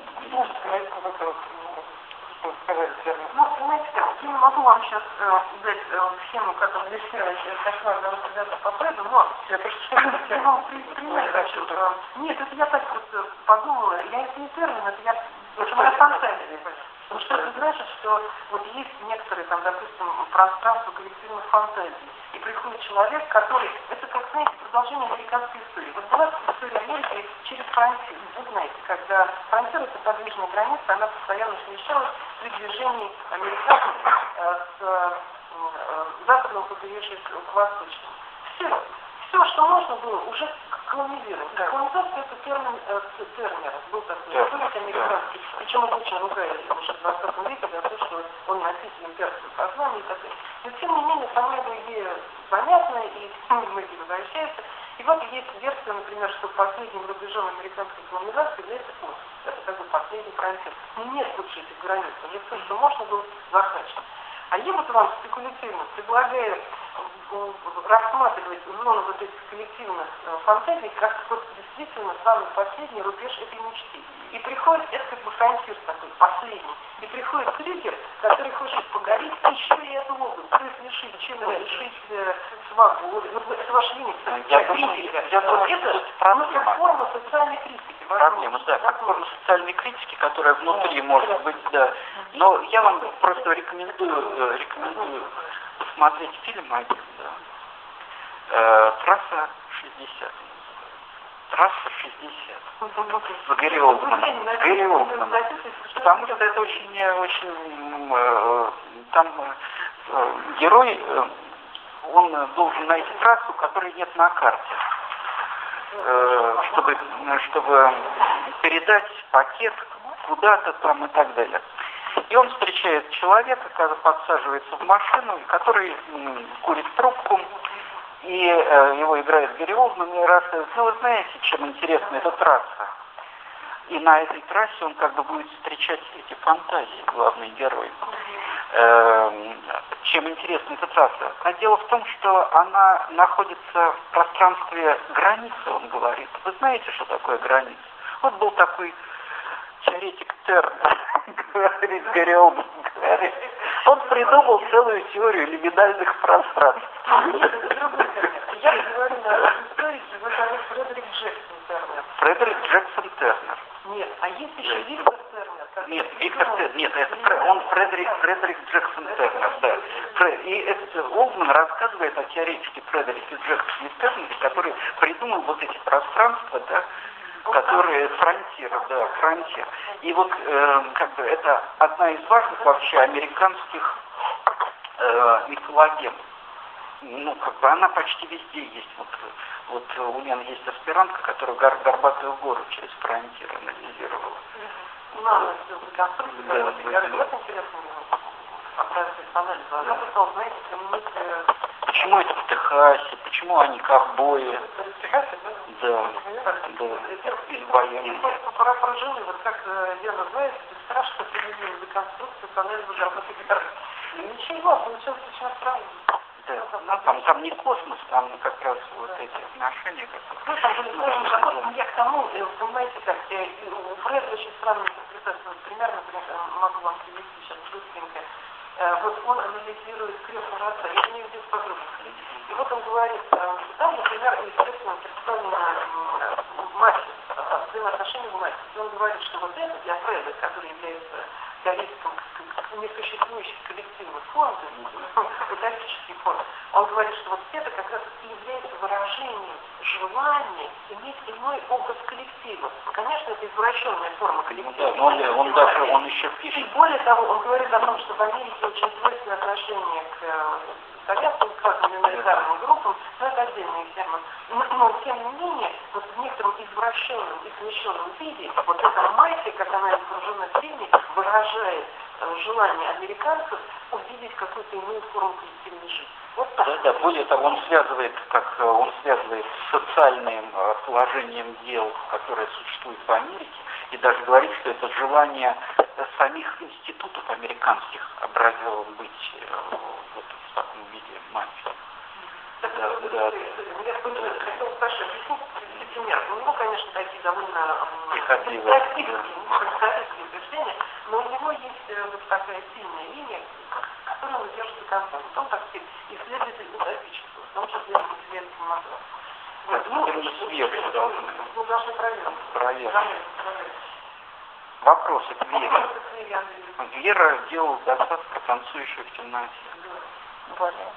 Ну, понимаете, я не могу вам сейчас э, дать э, схему, как анализировать «Кошмар на улице Вязов» по Фрейду, но я просто что я вам принимаю хочу. Э, нет, это я так просто подумала. Я это не термин, это я... Это моя фантазия. Потому что это значит, что вот есть некоторые, там, допустим, пространства коллективных фантазий. И приходит человек, который... Это, как, знаете, продолжение американской истории. Вот была история Америки через фронтир. Вы знаете, когда фронтир — это подвижная граница, она постоянно смещалась при движении американцев э, с э, западного побережья к восточному. Все. Все, что можно было, уже колонизировать. Да. Колонизация — это термин э, Тернера, был такой да. историк американский, причем он очень ругает уже в двадцатом веке за то, что он носитель имперского сознания и так далее. Но тем не менее, сама эта идея понятна, и многие возвращаются. И вот есть версия, например, что последним рубежом американской колонизации является Ост. Это как бы последний фронтир. Нет больше этих границ, уже все, что можно, было захвачено. А я вот вам спекулятивно предлагаю рассматривать зону вот этих коллективных э, фантазий как вот действительно самый последний рубеж этой мечты. И приходит, это как бы фронтир такой, последний. И приходит Крюгер, который хочет погореть еще и эту область, то есть лишить чего, лишить э, свободы. Вот это ваш лимит. Я критика. Я вот это как форма социальной критики. Проблема, да, как форма социальной критики, которая внутри может быть, да. Но я вам просто рекомендую, рекомендую посмотреть фильм один, да. Э, трасса шестьдесят. Трасса шестьдесят. С Гэри Олдманом. Гэри Олдманом. Потому что это очень, очень э, там э, герой, э, он должен найти трассу, которой нет на карте. Э, чтобы, чтобы передать пакет куда-то там и так далее. И он встречает человека, который подсаживается в машину, который м, курит трубку, и э, его играет Гэри Олдман, и рассказывает, ну вы знаете, чем интересна эта трасса. И на этой трассе он как бы будет встречать эти фантазии, главный герой. Э, чем интересна эта трасса? А дело в том, что она находится в пространстве границы, он говорит. Вы знаете, что такое граница? Вот был такой теоретик Тернер, говорит Гэри Олдман, говорит, он придумал целую теорию лиминальных пространств. Я говорю на историке, вы говорите Фредерик Джексон Тернер. Фредерик Джексон Тернер. Нет, а есть еще Виктор Тернер. Нет, Виктор Тернер, нет, это он Фредерик, Фредерик Джексон Тернер, да. И это Олдман рассказывает о теоретике Фредерике Джексоне Тернере, который придумал вот эти пространства, да, которые фронтир, да, фронтир. И вот э, как бы это одна из важных вообще американских э, мифологем. Ну, как бы она почти везде есть. Вот, вот у меня есть аспирантка, которая гор, Горбатую гору через фронтир анализировала. Ну, она сделала конструкцию, да, вот, да, да. Вот интересно, анализ. Она пыталась, знаете, применить... Почему это в Техасе? Почему они ковбои? В Техасе, да? Да, да, из военных. Пора прожили, вот как Яна знает, страшно применили реконструкцию к анализу горбатой горы. Ничего, получилось очень странно. Да, ну, там, там не космос, там как раз вот эти отношения. Ну, там были сложные законы, я к тому, понимаете, как, Фред очень странно интерпретация, примерно, могу вам привести сейчас быстренько. Вот он анализирует крестного отца, я не видел подробностей. И вот он говорит, там, например, естественно, представлена мать, взаимоотношения в мать. И он говорит, что вот это для Фреда, который является теоретиком несуществующих коллективных форм, утопических форм, он говорит, что вот это как раз и является выражением желания иметь иной образ коллектива. Конечно, это извращенная форма коллектива. Ну, да, он, он даже, он еще пишет. И более того, он говорит о том, что в Америке очень свойственное отношение к советским, к миноритарным группам, но это отдельная тема. Но, но, тем не менее, вот в некотором извращенном и смещенном виде, вот эта мать, как она изображена в фильме, выражает э, желание американцев увидеть какую-то иную форму коллективной жизни. Вот так. Да, да, более того, он связывает, как он связывает с социальным положением дел, которое существует в Америке, и даже говорит, что это желание самих институтов американских образовал быть вот в таком виде мать. Да, да, да. Я хотел Саша объяснить пример. У него, конечно, такие довольно представительные убеждения, но у него есть вот такая сильная линия, которую он держит до конца. Вот он, так сказать, исследователь утопического, в том числе исследователь мотора. Вот, ну, мы должны. Мы должны проверить. Проверить. Вопросы к Вере. Вера делала достаточно танцующую в темноте. Более.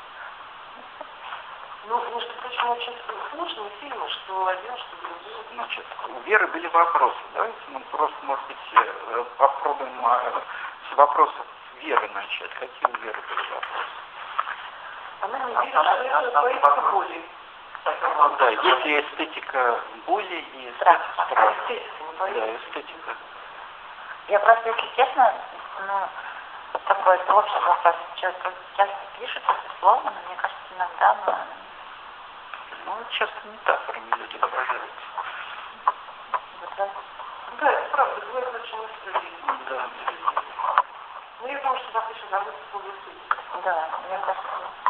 Ну, между прочим, очень сложные фильмы, что один, что другой. Значит, у Веры были вопросы. Давайте мы просто, может быть, попробуем с вопросов Веры начать. Какие у Веры были вопросы? Она не верит, что это поэтика боли. Да, есть ли эстетика боли и эстетика страха. Да, эстетика. Я просто, если честно, ну, такой творческий вопрос. Человек часто пишет это слово, но мне кажется, иногда, но... Ну, часто метафорами люди выражаются. Да, это правда, бывает очень искренне. Да. Ну, я думаю, что завтра еще забудется полностью. Да, мне кажется.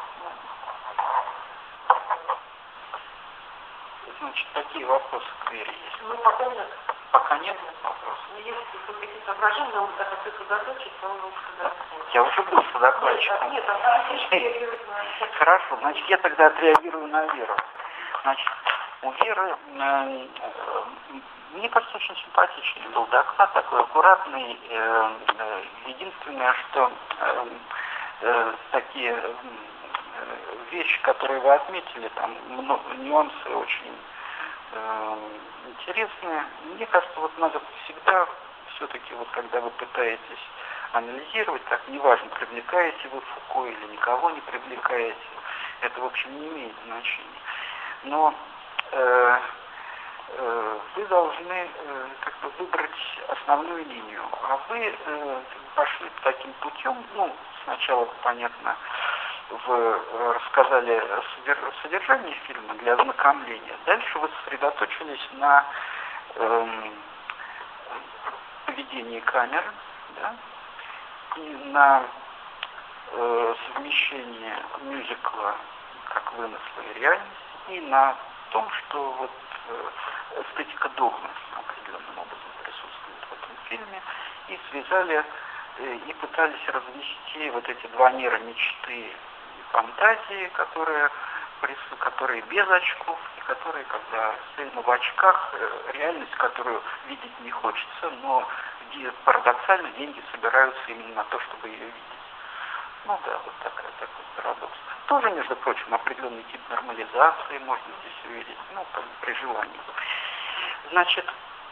Значит, какие вопросы к Вере есть? Ну, пока нет. Пока нет вопросов. Но если какие-то соображения, но так как ты сосредоточен, то он лучше сосредоточен. Я уже был сосредоточен. Нет, а ты реагируешь на... Хорошо, значит, я тогда отреагирую на Веру. Значит, у Веры, э, э, мне кажется, очень симпатичный был доклад, такой аккуратный. Э, э, единственное, что э, э, такие э, вещи, которые вы отметили, там много, нюансы очень э, интересные. Мне кажется, вот надо всегда все-таки, вот когда вы пытаетесь анализировать, так неважно, привлекаете вы Фуко или никого не привлекаете, это, в общем, не имеет значения. Но э, э, вы должны э, как бы выбрать основную линию, а вы э, пошли таким путем, ну, сначала, понятно, вы рассказали содержание фильма для ознакомления, дальше вы сосредоточились на э, поведении камеры, да, и на э, совмещении мюзикла как вымысла и реальности, и на том, что вот э, эстетика догмы определенным образом присутствует в этом фильме, и связали э, и пытались развести вот эти два мира мечты и фантазии, которые, которые без очков, и которые, когда сильно в очках, э, реальность, которую видеть не хочется, но где парадоксально деньги собираются именно на то, чтобы ее видеть. Ну да, вот такой, такой парадокс. Тоже, между прочим, определенный тип нормализации можно здесь увидеть, ну, как бы при желании. Значит,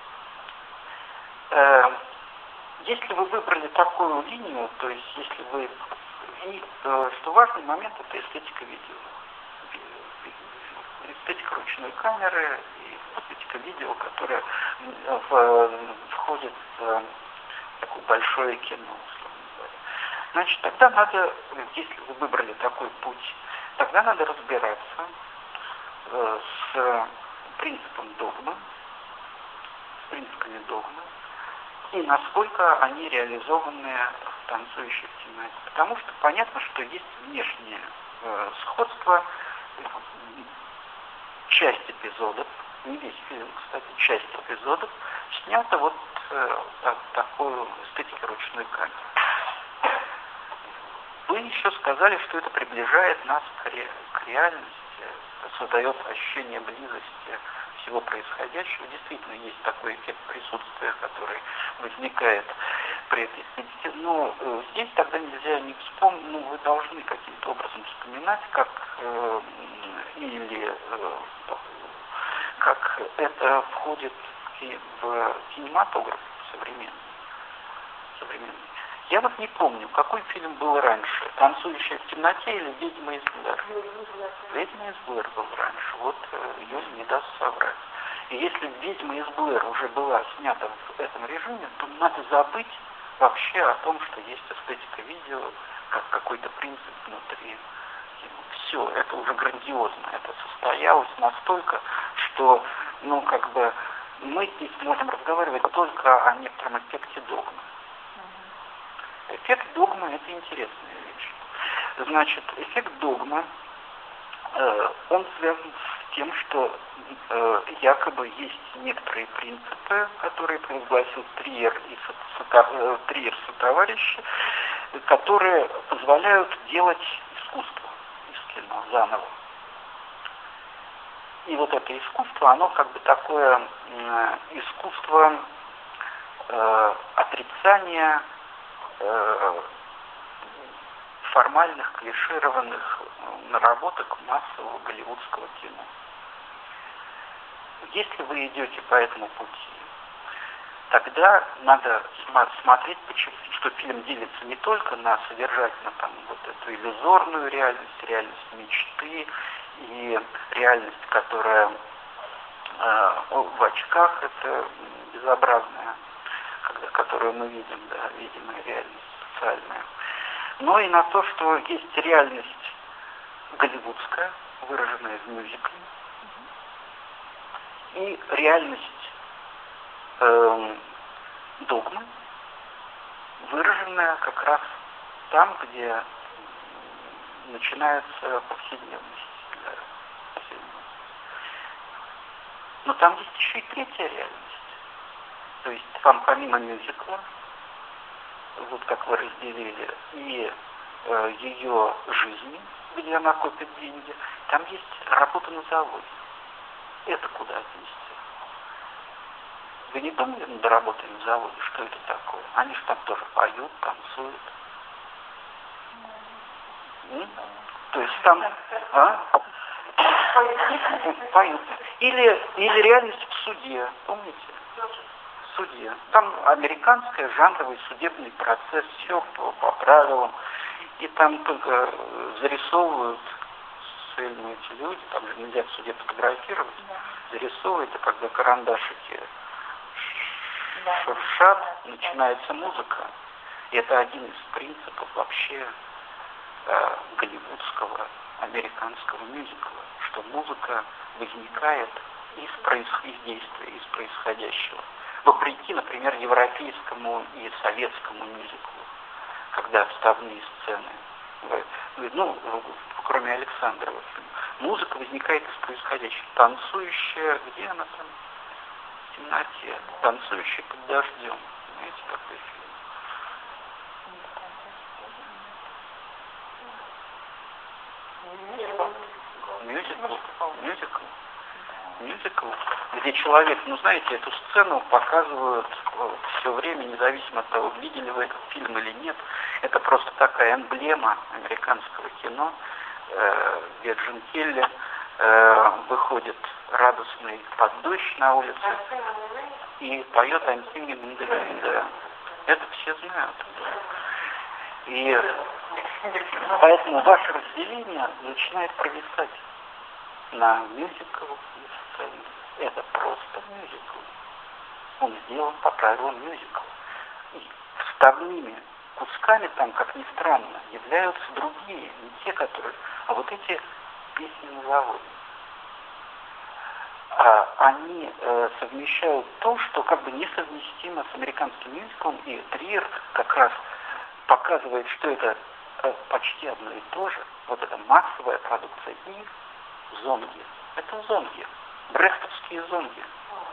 э, если вы выбрали такую линию, то есть если вы... И э, что важный момент, это эстетика видео. Эстетика ручной камеры и эстетика видео, которая в, входит в такое большое кино. Значит, тогда надо, если вы выбрали такой путь, тогда надо разбираться э, с принципом догмы, с принципами догмы, и насколько они реализованы в «Танцующей в темноте». Потому что понятно, что есть внешнее э, сходство, часть эпизодов, не весь фильм, кстати, часть эпизодов снята вот э, так, такой эстетикой ручной камеры. Вы еще сказали, что это приближает нас к, ре, к реальности, создает ощущение близости всего происходящего. Действительно, есть такой эффект присутствия, который возникает при этой эстетике. Но э, здесь тогда нельзя не вспомнить, ну, вы должны каким-то образом вспоминать, как э, или э, как это входит и в кинематограф современный. современный. Я вот не помню, какой фильм был раньше, «Танцующая в темноте» или «Ведьма из Блэр». «Ведьма из Блэр» был раньше, вот Юля не даст соврать. И если «Ведьма из Блэр» уже была снята в этом режиме, то надо забыть вообще о том, что есть эстетика видео, как какой-то принцип внутри. Все, это уже грандиозно, это состоялось настолько, что, ну, как бы, мы здесь можем разговаривать только о некотором эффекте догмы. Эффект догмы – это интересная вещь. Значит, эффект догмы, э, он связан с тем, что э, якобы есть некоторые принципы, которые провозгласил Триер и со, Триер сотоварищи, которые позволяют делать искусство из кино заново. И вот это искусство, оно как бы такое э, искусство э, отрицания формальных, клишированных наработок массового голливудского кино. Если вы идете по этому пути, тогда надо смотреть, что фильм делится не только на содержательно там, вот эту иллюзорную реальность, реальность мечты и реальность, которая э, в очках, это безобразная, которую мы видим, да, видимая реальность социальная, но и на то, что есть реальность голливудская, выраженная в мюзикле, и реальность э, догмы, выраженная как раз там, где начинается повседневность. Да, но там есть еще и третья реальность. То есть там помимо мюзикла, вот как вы разделили, и э, ее жизни, где она копит деньги, там есть работа на заводе. Это куда отнести? Вы не думали над работой на заводе, что это такое? Они же там тоже поют, танцуют. М? То есть там... А? Поют. Или, или реальность в суде, помните? В суде. Там американский жанровый судебный процесс, все по, по правилам. И там только зарисовывают цельные эти люди, там же нельзя в суде фотографировать, да. Зарисовывают, и когда карандашики да. шуршат, да. Начинается музыка. И это один из принципов вообще э, голливудского, американского мюзикла, что музыка возникает из, проис... из действия, из происходящего. Вопреки, например, европейскому и советскому мюзиклу, когда вставные сцены, ну, кроме Александрова, музыка возникает из происходящего. Танцующая, где она там? В темноте. Танцующая под дождем. Знаете, такой фильм? Мюзикл. Мюзикл. Мюзикл, где человек, ну знаете, эту сцену показывают все время, независимо от того, видели вы этот фильм или нет. Это просто такая эмблема американского кино, где Джин Келли э, выходит радостный под дождь на улице и поет «I'm singing in the wind». Это все знают. И поэтому ваше разделение начинает провисать на мюзикл и сцену. Это просто мюзикл. Он сделан по правилам мюзикла. И вставными кусками там, как ни странно, являются другие, не те, которые... А вот эти песни на заводе. А они э, совмещают то, что как бы несовместимо с американским мюзиклом, и Триер как раз показывает, что это э, почти одно и то же. Вот это массовая продукция и зонги. Это зонги. Брехтовские зонги.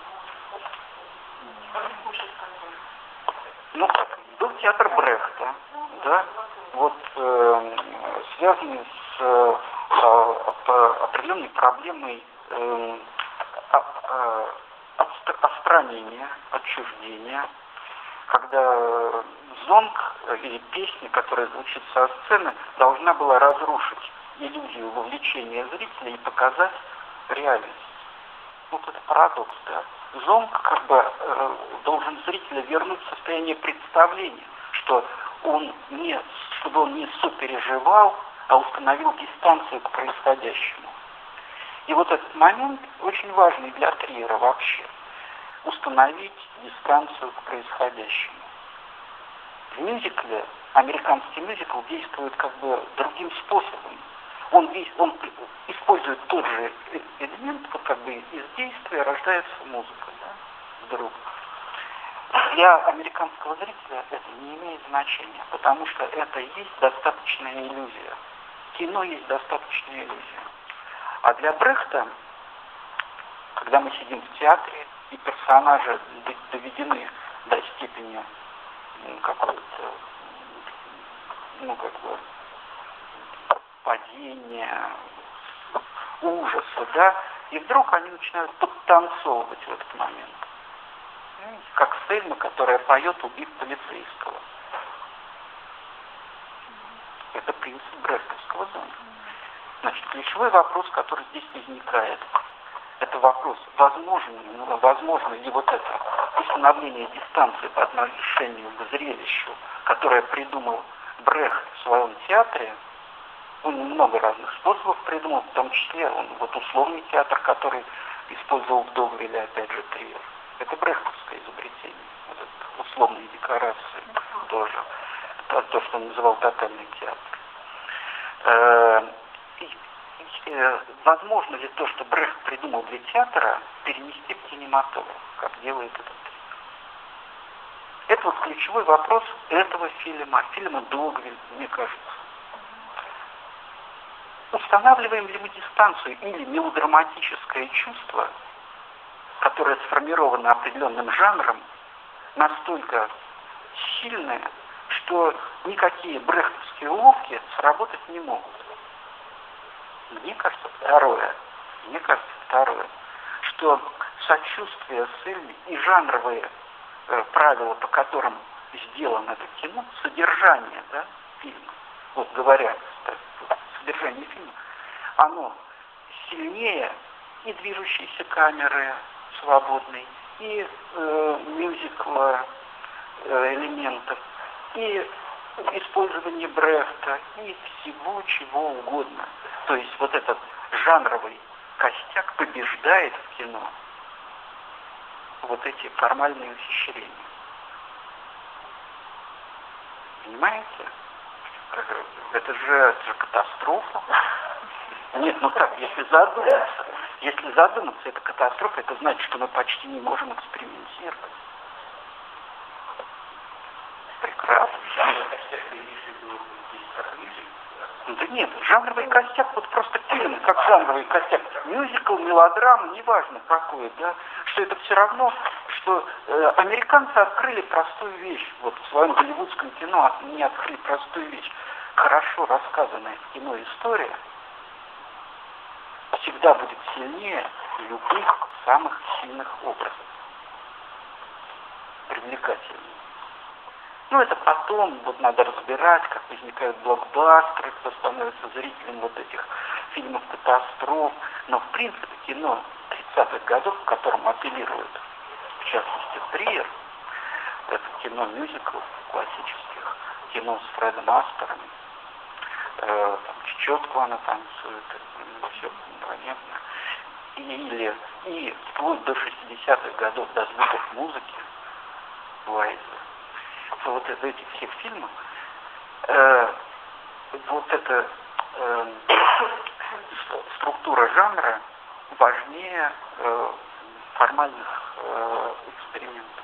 Ну как, был театр Брехта, да, вот э, связанный с э, э, определенной проблемой э, э, отстранения, отчуждения, когда зонг или песня, которая звучит со сцены, должна была разрушить иллюзию вовлечения зрителя и показать реальность. Вот это парадокс, да. Зонг как бы э, должен зрителя вернуть в состояние представления, что он не, чтобы он не сопереживал, а установил дистанцию к происходящему. И вот этот момент очень важный для Триера вообще. Установить дистанцию к происходящему. В мюзикле, американский мюзикл действует как бы другим способом. Он, весь, он использует тот же элемент, вот как бы из действия рождается музыка, да, вдруг. Для американского зрителя это не имеет значения, потому что это есть достаточная иллюзия. Кино есть достаточная иллюзия. А для Брехта, когда мы сидим в театре, и персонажи доведены до степени какого-то, ну, как бы, падения, ужаса, да, и вдруг они начинают подтанцовывать в этот момент. Как Сельма, которая поет, убив полицейского. Это принцип брехтовского зонга. Значит, ключевой вопрос, который здесь возникает, это вопрос, возможно, ну, возможно ли вот это установление дистанции по отношению к зрелищу, которое придумал Брехт в своем театре. Он много разных способов придумал, в том числе он, вот условный театр, который использовал в Догвилле, опять же, Триер. Это брехтовское изобретение. Вот это условные декорации тоже. То, то, что он называл тотальный театр. Э, и, э, возможно ли то, что Брехт придумал для театра, перенести в кинематограф, как делает этот Триер? Это вот ключевой вопрос этого фильма, фильма Догвиль, мне кажется. Устанавливаем ли мы дистанцию или мелодраматическое чувство, которое сформировано определенным жанром, настолько сильное, что никакие брехтовские уловки сработать не могут. Мне кажется, второе, мне кажется, второе, что сочувствие Сельме и жанровые э, правила, по которым сделано это кино, содержание, да, фильма, вот говоря это содержание фильма, оно сильнее и движущейся камеры свободной, и э, мюзикла э, элементов, и использование Брехта, и всего чего угодно. То есть вот этот жанровый костяк побеждает в кино вот эти формальные ухищрения. Понимаете? Это же, это же катастрофа. Нет, ну как, если задуматься, если задуматься, это катастрофа, это значит, что мы почти не можем экспериментировать. Прекрасно. Да нет, жанровый костяк, вот просто фильм, как жанровый костяк, мюзикл, мелодрама, неважно какой, да, что это все равно, что э, американцы открыли простую вещь, вот в своем голливудском кино они открыли простую вещь. Хорошо рассказанная в кино история всегда будет сильнее любых самых сильных образов. Привлекательнее. Ну, это потом, вот надо разбирать, как возникают блокбастеры, кто становится зрителем вот этих фильмов-катастроф. Но, в принципе, кино тридцатых годов, к которому апеллируют, в частности, Триер, это кино-мюзиклов классических, кино с Фредом Астером, э, там, чечетку она танцует, все понятно. Или, и вплоть до шестидесятых годов, до звуков музыки, Уайза. Вот из этих всех фильмов э, вот эта э, структура жанра важнее э, формальных э, экспериментов.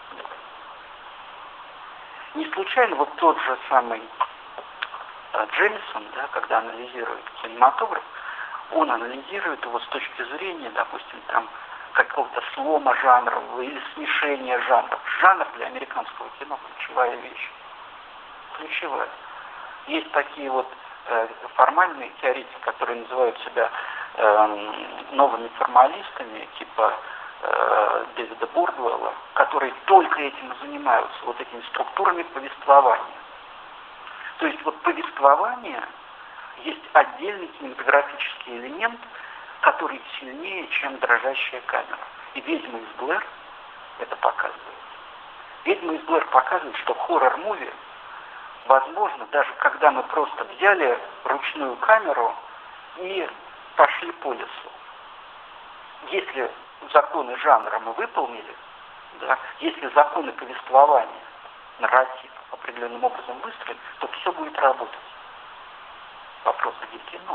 Не случайно вот тот же самый э, Джемисон, да, когда анализирует кинематограф, он анализирует его с точки зрения, допустим, там какого-то слома жанрового или смешения жанров. Жанр для американского кино ключевая вещь. Ключевая. Есть такие вот э, формальные теоретики, которые называют себя э, новыми формалистами, типа э, Дэвида Бордуэлла, которые только этим и занимаются, вот этими структурами повествования. То есть вот повествование есть отдельный кинематографический элемент, который сильнее, чем дрожащая камера. И «Ведьма из Блэр» это показывает. «Ведьма из Блэр» показывает, что в хоррор-муви возможно, даже когда мы просто взяли ручную камеру и пошли по лесу. Если законы жанра мы выполнили, да, если законы повествования, нарратив определенным образом выстроен, то все будет работать. Вопрос, где кино?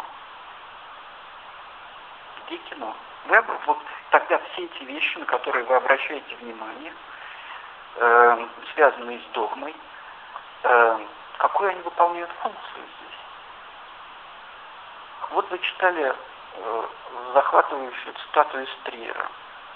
Где кино? Вы, вот тогда все эти вещи, на которые вы обращаете внимание, э, связанные с догмой, э, какую они выполняют функцию здесь? Вот вы читали э, захватывающую цитату из Триера.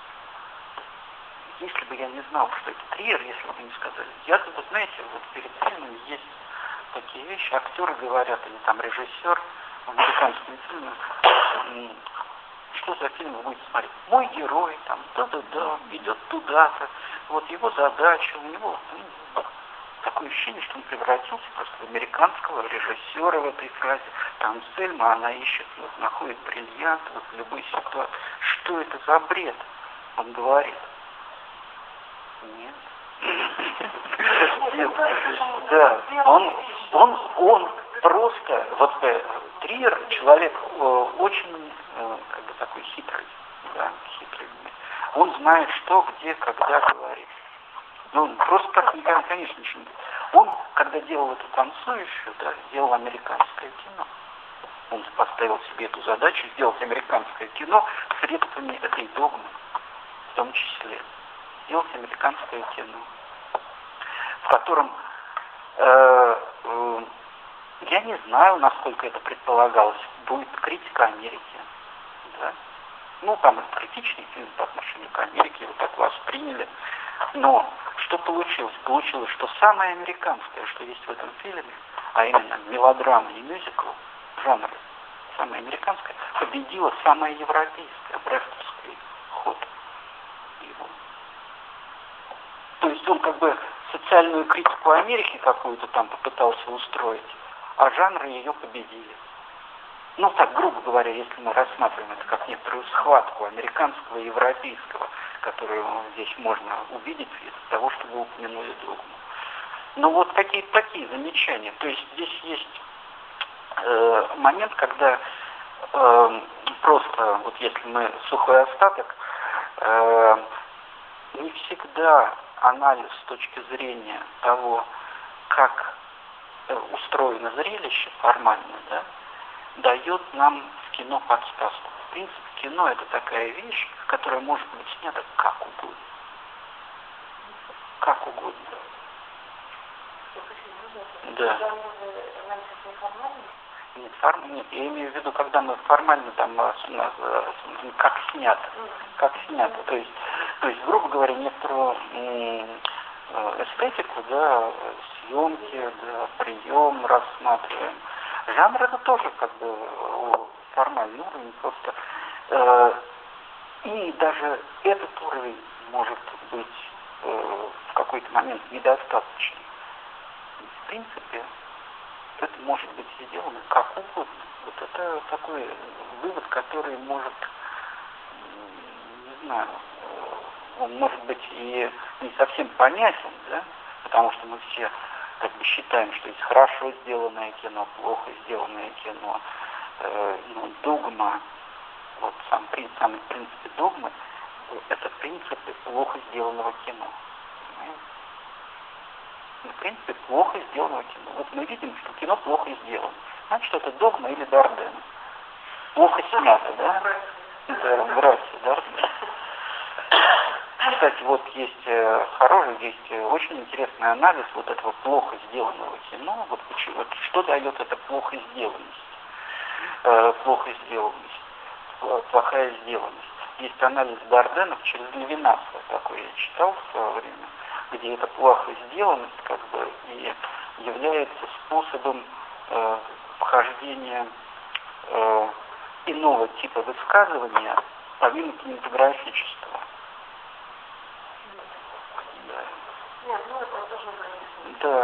Если бы я не знал, что это Триер, если бы вы не сказали, я тут, знаете, вот перед фильмом есть такие вещи, актеры говорят, или там режиссер в американском фильме, что за фильм вы будете смотреть? Мой герой, там, да-да-да, идет туда-то, вот его задача, у него ну, такое ощущение, что он превратился просто в американского режиссера в этой фразе. Там Сельма, она ищет, вот, находит бриллиант вот, в любой ситуации. Что это за бред? Он говорит. Нет. Да, он, он, он просто, вот Триер человек очень, как бы такой хитрый, да, хитрый. Он знает, что, где, когда говорить. Ну, просто так, конечно, ничего не. Он, когда делал эту танцующую, да, делал американское кино. Он поставил себе эту задачу сделать американское кино средствами этой догмы, в том числе. Сделать американское кино, в котором э, э, я не знаю, насколько это предполагалось, будет критика Америки. Да? Ну, там и критичный фильм по отношению к Америке, вот так восприняли. Но что получилось? Получилось, что самое американское, что есть в этом фильме, а именно мелодрама и мюзикл, жанр, самое американское, победило самое европейское, брехтовский ход его. То есть он как бы социальную критику Америки какую-то там попытался устроить, а жанры ее победили. Ну, так, грубо говоря, если мы рассматриваем это как некоторую схватку американского и европейского, которую здесь можно увидеть из того, что вы упомянули догму. Ну, вот какие-то такие замечания. То есть здесь есть э, момент, когда э, просто, вот если мы сухой остаток, э, не всегда анализ с точки зрения того, как э, устроено зрелище формально, да, дает нам в кино подсказку. В принципе, кино это такая вещь, которая может быть снята как угодно. Как угодно. Да. Нет, форм... Нет, я имею в виду, когда мы формально там как снято. Как снято. То есть, то есть, грубо говоря, некоторую эстетику, да, съемки, да, прием рассматриваем. Жанр это тоже как бы формальный уровень, просто э, и даже этот уровень может быть э, в какой-то момент недостаточный. В принципе, это может быть сделано как угодно. Вот это такой вывод, который может, не знаю, он может быть и не совсем понятен, да, потому что мы все как бы считаем, что есть хорошо сделанное кино, плохо сделанное кино. Э, ну, догма, вот сам принцип, самый принцип догмы, это принципы плохо сделанного кино. Понимаете? В принципе, плохо сделанного кино. Вот мы видим, что кино плохо сделано. Значит, это догма или Дарден. Плохо снято, да? Да, братья, Дарден. Кстати, вот есть э, хороший, есть э, очень интересный анализ вот этого плохо сделанного кино. Вот, вот что дает эта плохо сделанность? Э, плохо сделанность, плохая сделанность. Есть анализ Дарденов через Левинаса, такой я читал в свое время, где эта плохая сделанность как бы и является способом э, вхождения э, иного типа высказывания помимо кинематографического. Да.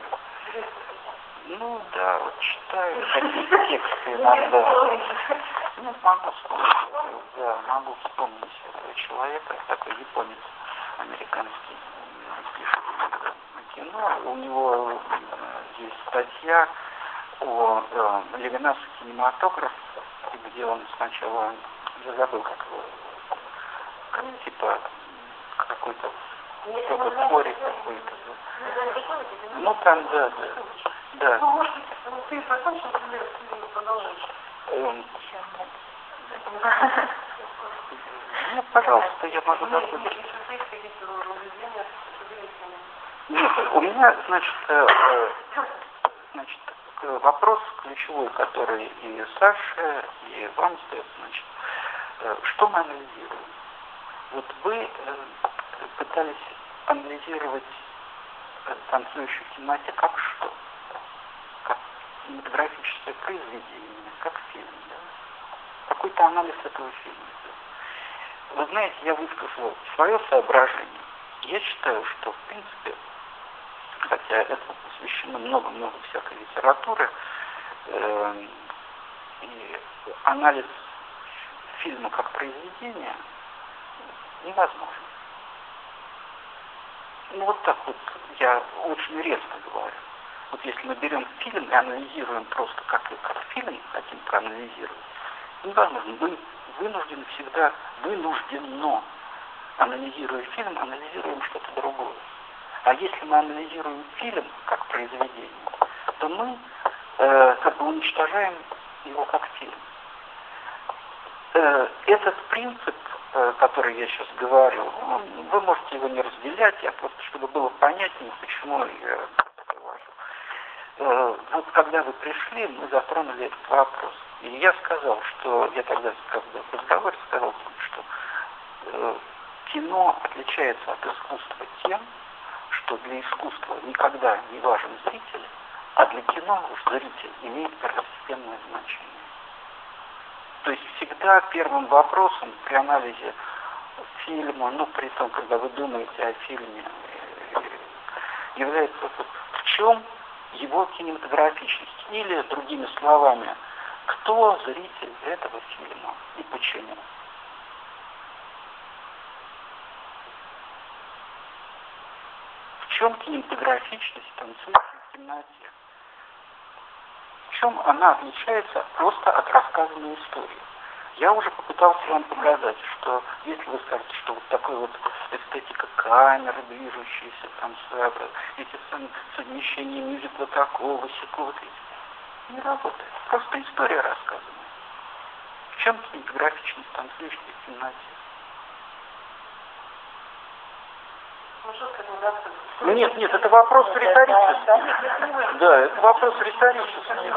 Ну да, вот читаю такие тексты иногда. Ну, могу вспомнить, да, могу вспомнить этого человека, такой японец американский, пишет кино. У него есть статья о э, Левинаса кинематограф, где он сначала, я забыл, как его, как, типа какой-то какой-то спорик какой-то. Ну там, да, да. Да. Ну, может быть, ты закончил, ты продолжишь. Эм. Ну, пожалуйста, я могу закончить. Нет, у меня, значит, э, значит, вопрос ключевой, который и Саше, и вам стоит, значит, э, что мы анализируем? Вот вы э, пытались анализировать э, танцующую в темноте как что? Как кинематографическое произведение, как фильм, да? Какой-то анализ этого фильма. Вы знаете, я высказал свое соображение. Я считаю, что, в принципе, хотя этому посвящено много-много всякой литературы, э, и анализ фильма как произведения невозможен. Ну вот так вот я очень резко говорю. Вот если мы берем фильм и анализируем просто как, как фильм, хотим проанализировать, невозможно. Мы вынуждены всегда, вынужденно, анализируя фильм, анализируем что-то другое. А если мы анализируем фильм как произведение, то мы э, как бы уничтожаем его как фильм. Э, этот принцип, э, который я сейчас говорю, он, вы можете его не разделять, я просто, чтобы было понятнее, почему я это говорю. Э, вот когда вы пришли, мы затронули этот вопрос. И я сказал, что, я тогда когда в разговоре сказал, что э, кино отличается от искусства тем, что для искусства никогда не важен зритель, а для кино уж зритель имеет первостепенное значение. То есть всегда первым вопросом при анализе фильма, ну при том, когда вы думаете о фильме, является вопрос, в чем его кинематографичность. Или, другими словами, кто зритель этого фильма и почему. В чем кинематографичность «Танцующей в темноте»? В чем она отличается просто от рассказанной истории? Я уже попытался вам показать, что если вы скажете, что вот такой вот эстетика камеры, движущиеся там, эти совмещения мюзикла такого, сякого, не работает. Просто история рассказана. В чем кинематографичность «Танцующей в темноте»? Нет, нет, это вопрос риторический. Да, это вопрос риторический.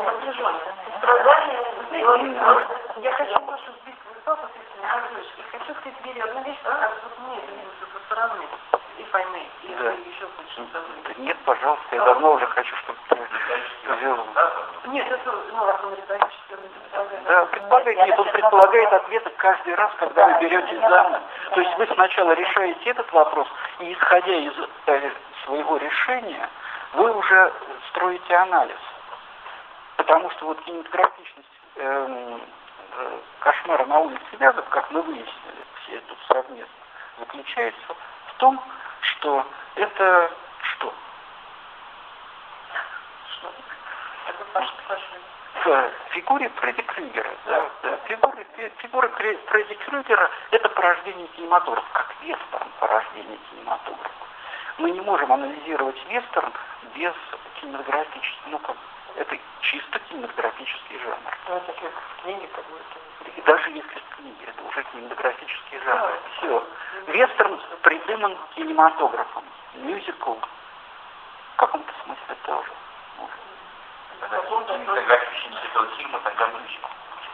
Я хочу немножко сбить высоту, если не позволишь. И хочу сказать Вере одну вещь, как вот мне это видится со стороны. И пойми, и да. еще хочешь сказать. Нет, пожалуйста, я давно уже хочу, чтобы ты сделал. Нет, это, ну, раз он риторически, он не предполагает. Да, предполагает, нет, он предполагает ответы каждый раз, когда вы берете экзамен. То есть вы сначала решаете этот вопрос, и исходя из э, своего решения, вы уже строите анализ. Потому что вот кинематографичность э, э, «Кошмара на улице Вязов», как мы выяснили все тут совместно, заключается в том, что это что? Что? Это Паша, Паша. В фигуре Фредди Крюгера. Да, да. Фигура, фигура Фредди Крюгера – это порождение кинематографа, как вестерн порождение кинематографа. Мы не можем анализировать вестерн без кинематографического, ну как, это чисто кинематографический жанр. Ну, это как в книге какой-то. И даже если в книге, это уже кинематографический жанр. Да. Все. Вестерн придуман кинематографом. Мюзикл в каком-то смысле тоже. Кинематографичность этого фильма тогда мюзикл.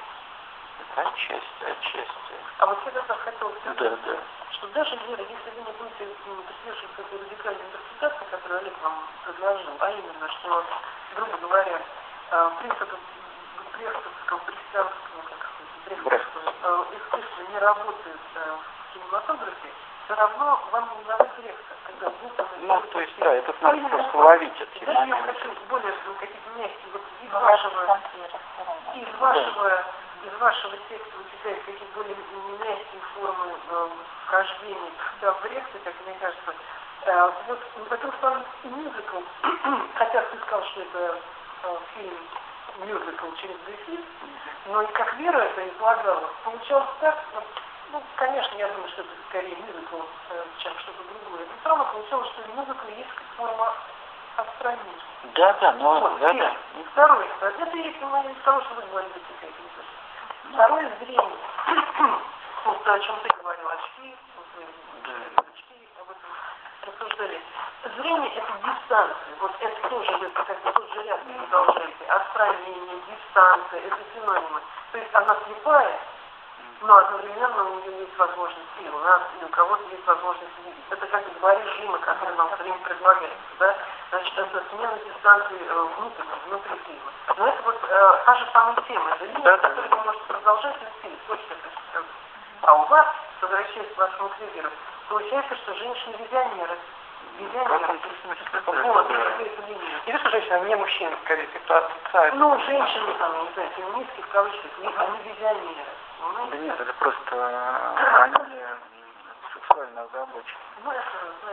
Это отчасти, отчасти. А вот я как раз хотела сказать, да, да. что даже, Вера, если вы не будете придерживаться этой радикальной интерпретации, которую Олег вам предложил, а именно, что, грубо говоря, принцип брехтовского, христианского, как брехтовского искусства не работает в кинематографе, все равно вам не надо Брехта, когда будто... Ну, то есть, да, это надо просто ловить эти моменты. Я хочу более какие-то мягкие, вот из вашего, из вашего, из вашего текста вытекают какие-то более мягкие формы э, вхождения да, в Брехта, как мне кажется. Э, вот в этом плане мюзикл, хотя ты сказал, что это э, фильм мюзикл через дефис, но и как Вера это излагала, получалось так, ну, конечно, я думаю, что это скорее мюзикл, чем что-то другое. Но все равно получалось, что мюзикл есть как форма отстранения. Да, да, но... Вот, да, да. Второе, это если мы из того, что вы говорили, второе зрение. Вот о чем ты говорил, очки, вот, очки, об этом рассуждали. Зрение это дистанция. Вот это тоже вы как бы тот же ряд продолжаете. Отстранение, дистанция, это синонимы. То есть она слепая, но одновременно у нее есть возможность, и у нас, и у кого-то есть возможность видеть. Это как бы два режима, которые нам все время предлагаются, да? Значит, это смена дистанции э, внутренней, внутри фильма. Но это вот э, та же самая тема, это линия, которую вы можете продолжать вести, точно это сказать. А у вас, возвращаясь к вашему триггеру, получается, что женщины-визионеры, визионеры, вот, или что женщина, не мужчина, скорее, ситуация. ну, женщины там, не знаю, феминистки в кавычках, они визионеры. Да нет, это просто они сексуально озабочены. Ну, это,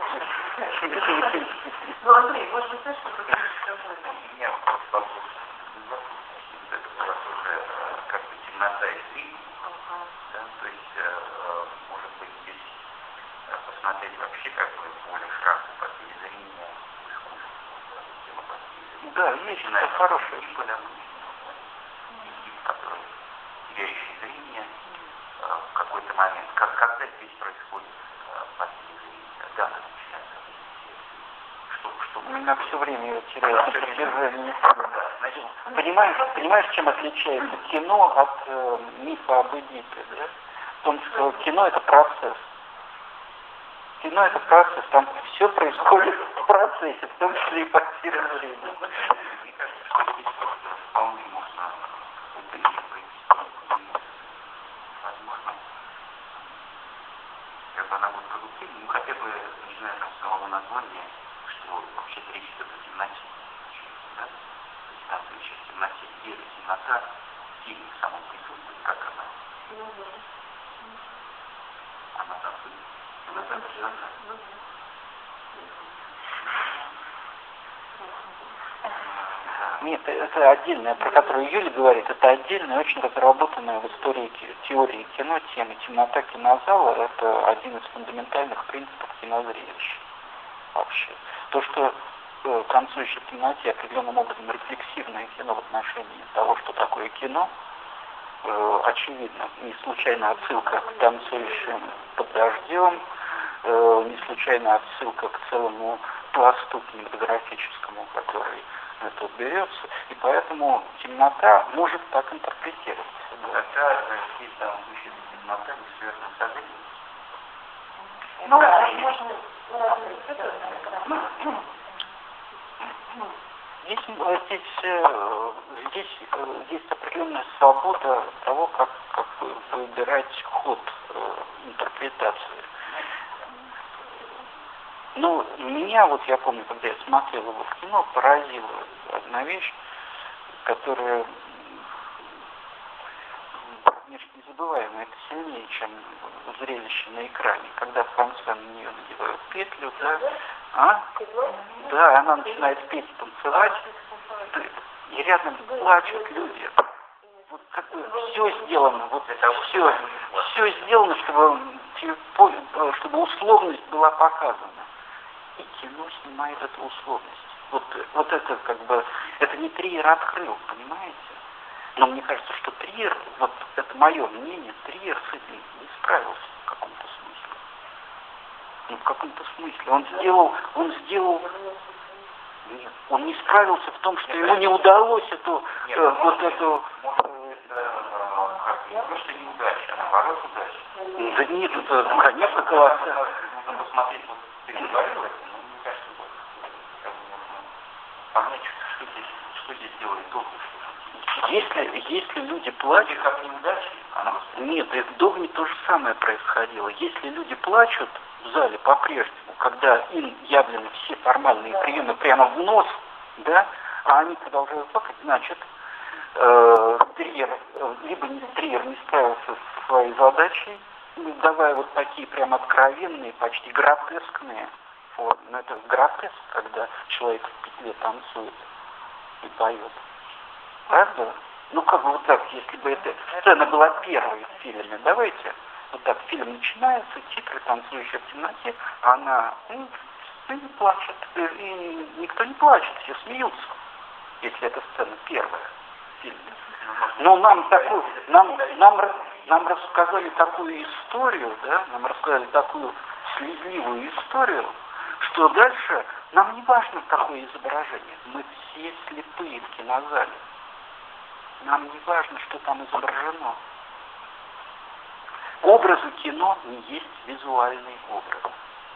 знаешь. Ну, Андрей, может быть, знаешь, что ты сказали? Меня вопрос по поводу это у вас уже как бы темнота и зрение. Да, то есть, может быть, здесь посмотреть вообще как бы более широко по зрения искусства. Да, есть хорошая история, который теряющий зрение в какой-то момент, как, когда здесь происходит потеря зрения, да, начинается. Что, что у меня все время его теряется придержание. Понимаешь, понимаешь, чем отличается кино от э, мифа об Эдипе, да? В том, что кино это процесс. Кино это процесс, там все происходит в процессе, в том числе и потеря зрения. Мне кажется, что здесь вполне можно возможно, как бы она будет продуктивной, ну хотя бы, начиная с самого названия, что вообще речь идет о темноте. да? Танцующая в темноте, вера, темнота, сильно в самом присутствии, как она. Она танцует. Она танцует. Нет, это отдельная, про которую Юля говорит, это отдельная, очень разработанная в истории теории кино тема темнота кинозала, это один из фундаментальных принципов кинозрелища вообще. То, что э, танцующее в темноте определенным образом рефлексивное кино в отношении того, что такое кино, э, очевидно, не случайно отсылка к танцующим под дождем, э, не случайно отсылка к целому пласту кинематографическому, который тут берется, и поэтому темнота может так интерпретироваться. Да. Тогда здесь танцующая темнота не связана с зрением. Ну, возможно, Здесь, здесь, здесь есть определенная свобода того, как, как выбирать ход интерпретации. Ну, меня, вот я помню, когда я смотрел его в кино, поразила одна вещь, которая, конечно, незабываемая, это сильнее, чем зрелище на экране, когда в конце на нее надевают петлю, да, а? Да, она начинает петь, танцевать, и рядом плачут люди. Вот как бы все сделано, вот это все, все сделано, чтобы, чтобы условность была показана. И кино снимает эту условность. Вот, вот это как бы, это не Триер открыл, понимаете? Но мне кажется, что Триер, вот это мое мнение, Триер с этим не справился в каком-то смысле. Ну, в каком-то смысле. Он сделал, он сделал, нет, он не справился в том, что ему не удалось эту, нет, э, вот эту... Может, это не просто неудача, а наоборот удача. Да нет, это, конечно, колоссально. Нужно посмотреть, вот ты говорил это, но мне кажется, вот, как бы нужно понять, что здесь, что здесь делает Догма. Если, если люди плачут... Как неудачи, она... Нет, и в Догме то же самое происходило. Если люди плачут в зале по-прежнему, когда им явлены все формальные приемы прямо в нос, да, а они продолжают плакать, значит, э, Триер, либо не, Триер не справился со своей задачей, давая вот такие прям откровенные, почти гротескные формы. Но это гротеск, когда человек в петле танцует и поет. Правда? Ну как бы вот так, если бы эта сцена была первой в фильме, давайте, вот так фильм начинается, титры «Танцующая в темноте», а она ну, не плачет, и никто не плачет, все смеются, если эта сцена первая в фильме. Но нам такую, нам, нам, нам рассказали такую историю, да, нам рассказали такую слезливую историю, что дальше нам не важно, какое изображение, мы все слепые в кинозале. Нам не важно, что там изображено. Образы кино не есть визуальный образ.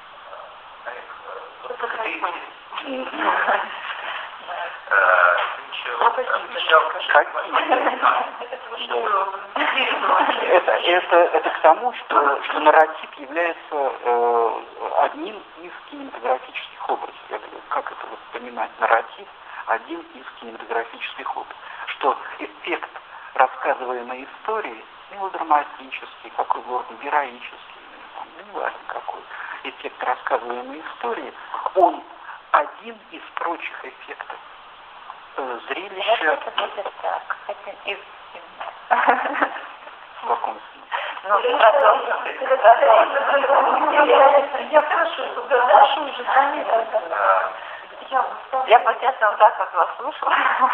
Это, это, это к тому, что, что нарратив является э, одним из кинематографических образов. Я говорю, как это вот понимать? Нарратив один из кинематографических образов. Что эффект рассказываемой истории мелодраматический, какой угодно, героический, там, не важно какой эффект рассказываемой истории, он один из прочих эффектов э, зрелища. Это будет так. Это из В каком смысле? Ну, продолжим. Я прошу, прошу уже заметить. Я бы честно вот так вот вас слушала.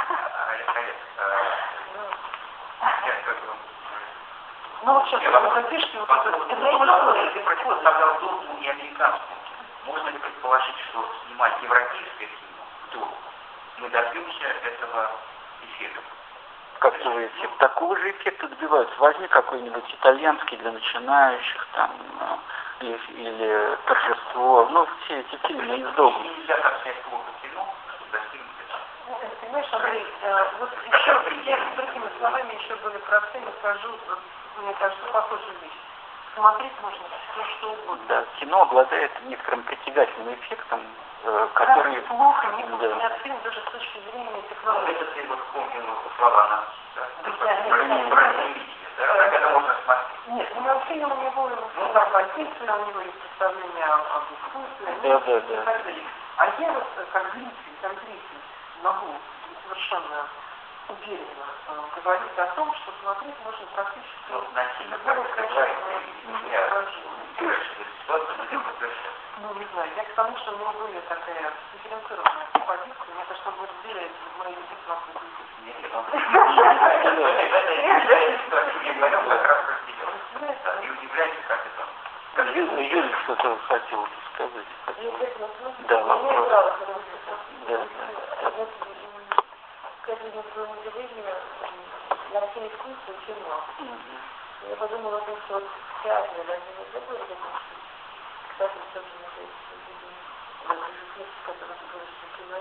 Ну, вот сейчас вы запишите вот это. Ты противопоставлял Догму и американскому. Можно ли предположить, что снимать европейское кино вдруг мы добьемся этого эффекта? Какого эффекта? Такого же эффекта добиваются. Возьми какой-нибудь итальянский для начинающих, там, или, или торжество. Ну, все эти фильмы из Догмы. Нельзя так снять плохо кино, чтобы достигнуть этого. Понимаешь, Андрей, вот еще, я с другими словами еще были про цену, скажу, мне кажется, похожую вещь. смотреть можно все что угодно. Да, кино обладает некоторым притягательным эффектом, э, который... Да, плохо, не да. снят фильм даже с точки зрения технологии. Это ты вот вспомнил слова нас, да? Это можно смотреть. Нет, ну фильм у него есть позиция, у него есть представление об искусстве. Да, да, да. А я вот как зритель, как зритель могу совершенно уверенно э, говорить о том, что смотреть можно практически... Ну, насильно Ну, не знаю, я к тому, что у него более такая дифференцированная позиция, мне кажется, он разделяет мои любимые позиции. Нет, он как раз разделяет. И удивляется, как это. Юрий что-то хотел сказать. Да, Да, вопрос. Да, да. Скажи, на своем удивлении, на все искусство очень мало. Я подумала о том, что вот театр, даже не забыли, потому что, кстати, тоже не знаю, которые говорят, что кино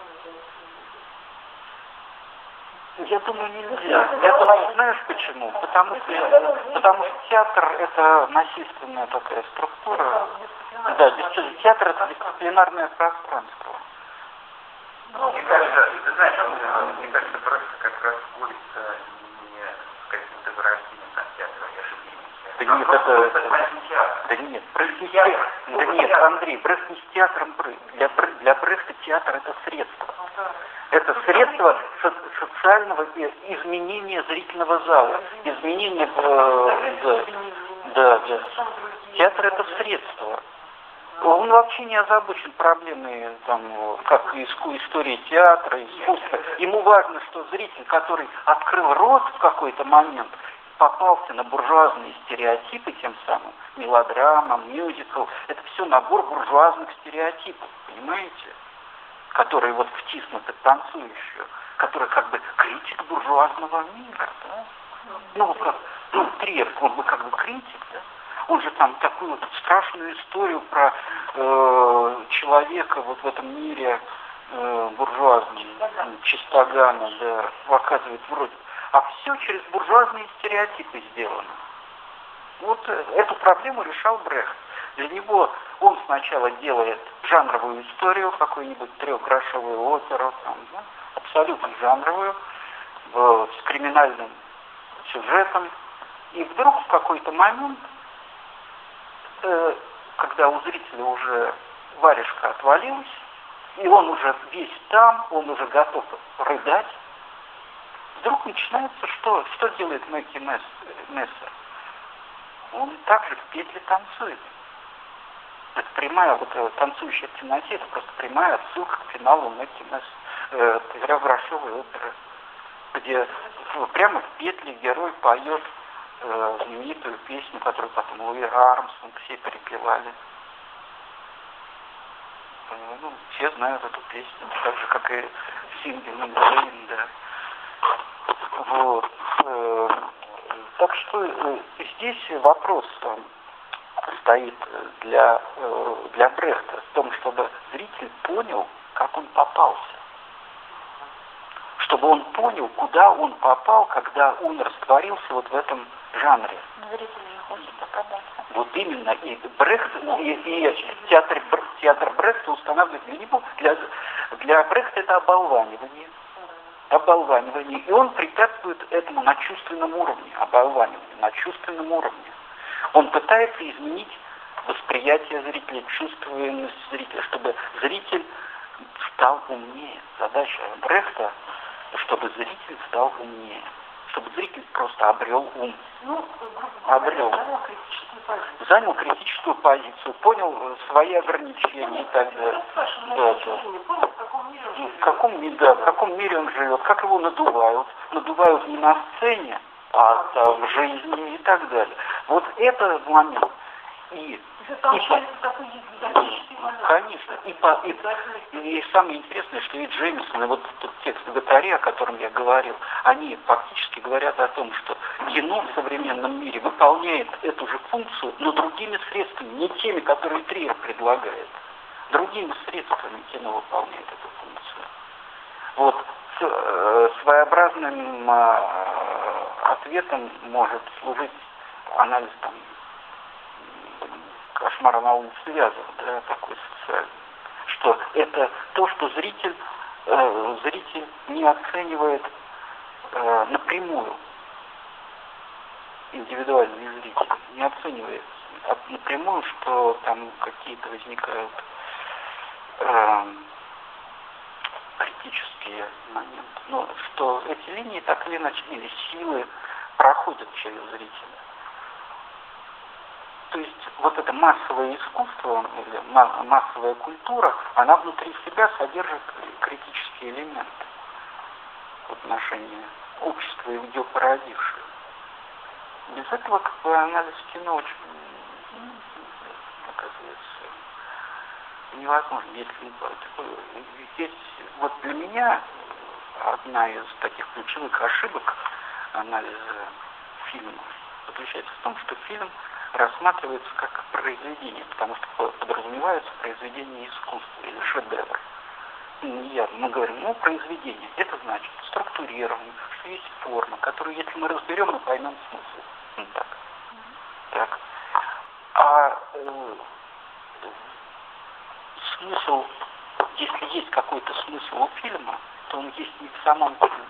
не Я думаю, нельзя. Я думаю, знаешь почему? Потому что, потому что театр это насильственная такая структура. Да, дисциплин- театр это дисциплинарное пространство. Мне кажется, ты знаешь, мне кажется, просто как раз улица не с каким-то вырождением театра и оживлением. Да нет, это... Да нет, Брехт не театр. Да нет, Андрей, Брехт не с театром. Для, для Брехта театр это средство. Это средство со- социального изменения зрительного зала. Изменения... Э, да, да, да. Театр это средство. Он вообще не озабочен проблемой, там, как иску, истории театра, искусства. Ему важно, что зритель, который открыл рот в какой-то момент, попался на буржуазные стереотипы, тем самым мелодрама, мюзикл, это все набор буржуазных стереотипов, понимаете? Которые вот втиснуты в танцующую, который как бы критик буржуазного мира, да? Ну, вот как, ну, Триер, он бы как бы критик, да? Он же там такую вот страшную историю про э, человека вот в этом мире э, буржуазном, чистогана, да, показывает вроде. А все через буржуазные стереотипы сделано. Вот э, эту проблему решал Брехт. Для него он сначала делает жанровую историю, какую-нибудь трехгрошовую оперу, там, да, абсолютно жанровую, э, с криминальным сюжетом. И вдруг в какой-то момент, когда у зрителя уже варежка отвалилась, и он уже весь там, он уже готов рыдать, вдруг начинается, что, что делает Мэкки Мессер? Он также в петле танцует. Это прямая, вот танцующая в темноте, это просто прямая отсылка к финалу Мэкки Мессер, трехгрошовой оперы, где прямо в петле герой поет э, знаменитую песню, которую потом Луи Армстронг все перепевали. Э, ну, все знают эту песню, так же, как и Singing in the Rain, да. Вот. Э, так что э, здесь вопрос э, стоит для, э, для Брехта в том, чтобы зритель понял, как он попался. Чтобы он понял, куда он попал, когда он растворился вот в этом жанре. Зритель же хочет попадаться. Вот именно. И Брехт, и, и театр, театр Брехта устанавливает для него, для, для Брехта это оболванивание. Оболванивание. И он препятствует этому на чувственном уровне, оболваниванию, на чувственном уровне. Он пытается изменить восприятие зрителя, чувствуемость зрителя, чтобы зритель стал умнее. Задача Брехта, чтобы зритель стал умнее. Чтобы зритель просто обрел ум. Ну, обрел. занял критическую позицию. Занял критическую позицию, понял свои ограничения и так далее. Да, да. Понял, в каком мире он Ну, живет. в каком, ми- да, в каком мире он живет, как его надувают. Надувают не на сцене, а, а в жизни и так далее. Вот это момент. И, Это там и получается такой гигантический момент. конечно. И, по, и, и самое интересное, что и Джеймисон, и вот тот текст Гатари, о котором я говорил, они фактически говорят о том, что кино в современном мире выполняет эту же функцию, но другими средствами, не теми, которые Триер предлагает. Другими средствами кино выполняет эту функцию. Вот с, э, своеобразным э, ответом может служить анализ там кошмар на улице Вязов, да, такой социальный, что это то, что зритель, э, зритель не оценивает э, напрямую, индивидуальный зритель не оценивает напрямую, что там какие-то возникают э, критические моменты. Ну, что эти линии так или иначе, или силы проходят через зрителя. То есть вот это массовое искусство или массовая культура, она внутри себя содержит критические элементы в отношении общества и ее породивших. Без этого как бы анализ кино очень, ну, оказывается, невозможно. Если здесь вот для меня одна из таких ключевых ошибок анализа фильма заключается в том, что фильм рассматривается как произведение, потому что подразумевается произведение искусства или шедевр. Я, мы говорим, ну, произведение. Это значит структурирование, что есть форма, которую, если мы разберем, мы поймем смысл. Ну, так. Так. А э, смысл, если есть какой-то смысл у фильма, то он есть не в самом фильме.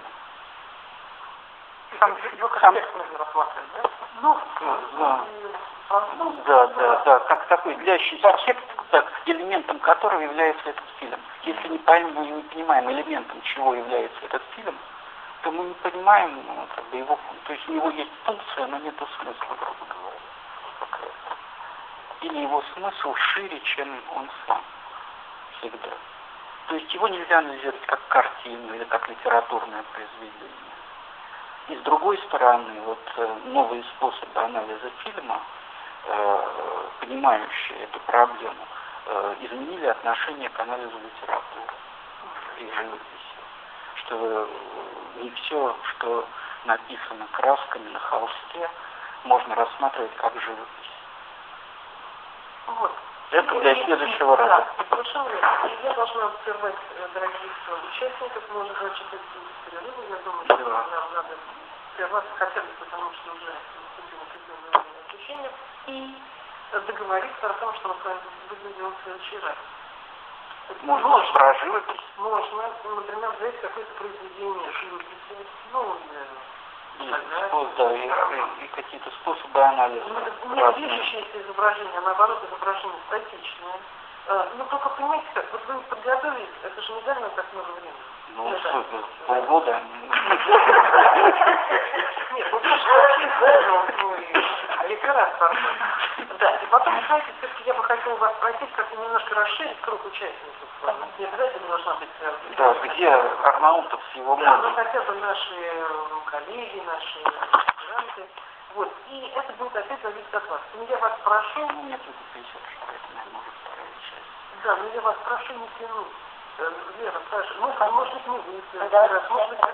Сам его контекст нужно рассматривать, да? Ну, да. Да, да, да, как такой длящийся текст, так, элементом которого является этот фильм. Если не поймем, мы не понимаем элементом, чего является этот фильм, то мы не понимаем, ну, как бы его, то есть у него есть функция, но нет смысла, грубо говоря. Или его смысл шире, чем он сам всегда. То есть его нельзя анализировать как картину или как литературное произведение. И с другой стороны, вот новые способы анализа фильма, э, понимающие эту проблему, э, изменили отношение к анализу литературы и живописи. Что не все, что написано красками на холсте, можно рассматривать как живопись. Вот. Это для следующего раза. Да, я должна прервать дорогих участников, мы уже начали перерывы, я думаю, что нам надо прерваться хотя бы потому, что уже наступило определенное ощущение, и договориться о том, что мы с вами будем делать в следующий раз. Можно, можно про живопись. Можно, например, взять какое-то произведение живописи, ну, и, да, и, и, и какие-то способы анализа. Ну, не движущееся изображение, а наоборот изображение статичное. А, ну только понимаете как, вот вы подготовились, это же не займет так много времени. Ну, супер, полгода. Нет, ну это же вообще сложно, реферат. Да, и потом, знаете, все-таки я бы хотела вас спросить, как-то немножко расширить круг участников. Не обязательно должна быть... Да, где Арнаутов с его модой? Да, ну хотя бы наши коллеги, наши студенты. Вот, и это будет опять зависеть от вас. Но я вас прошу... Ну, мне только пятьдесят шесть, может, вторая часть. Да, но я вас прошу не тянуть. Вера, Саша, ну, может быть, не вы, может быть,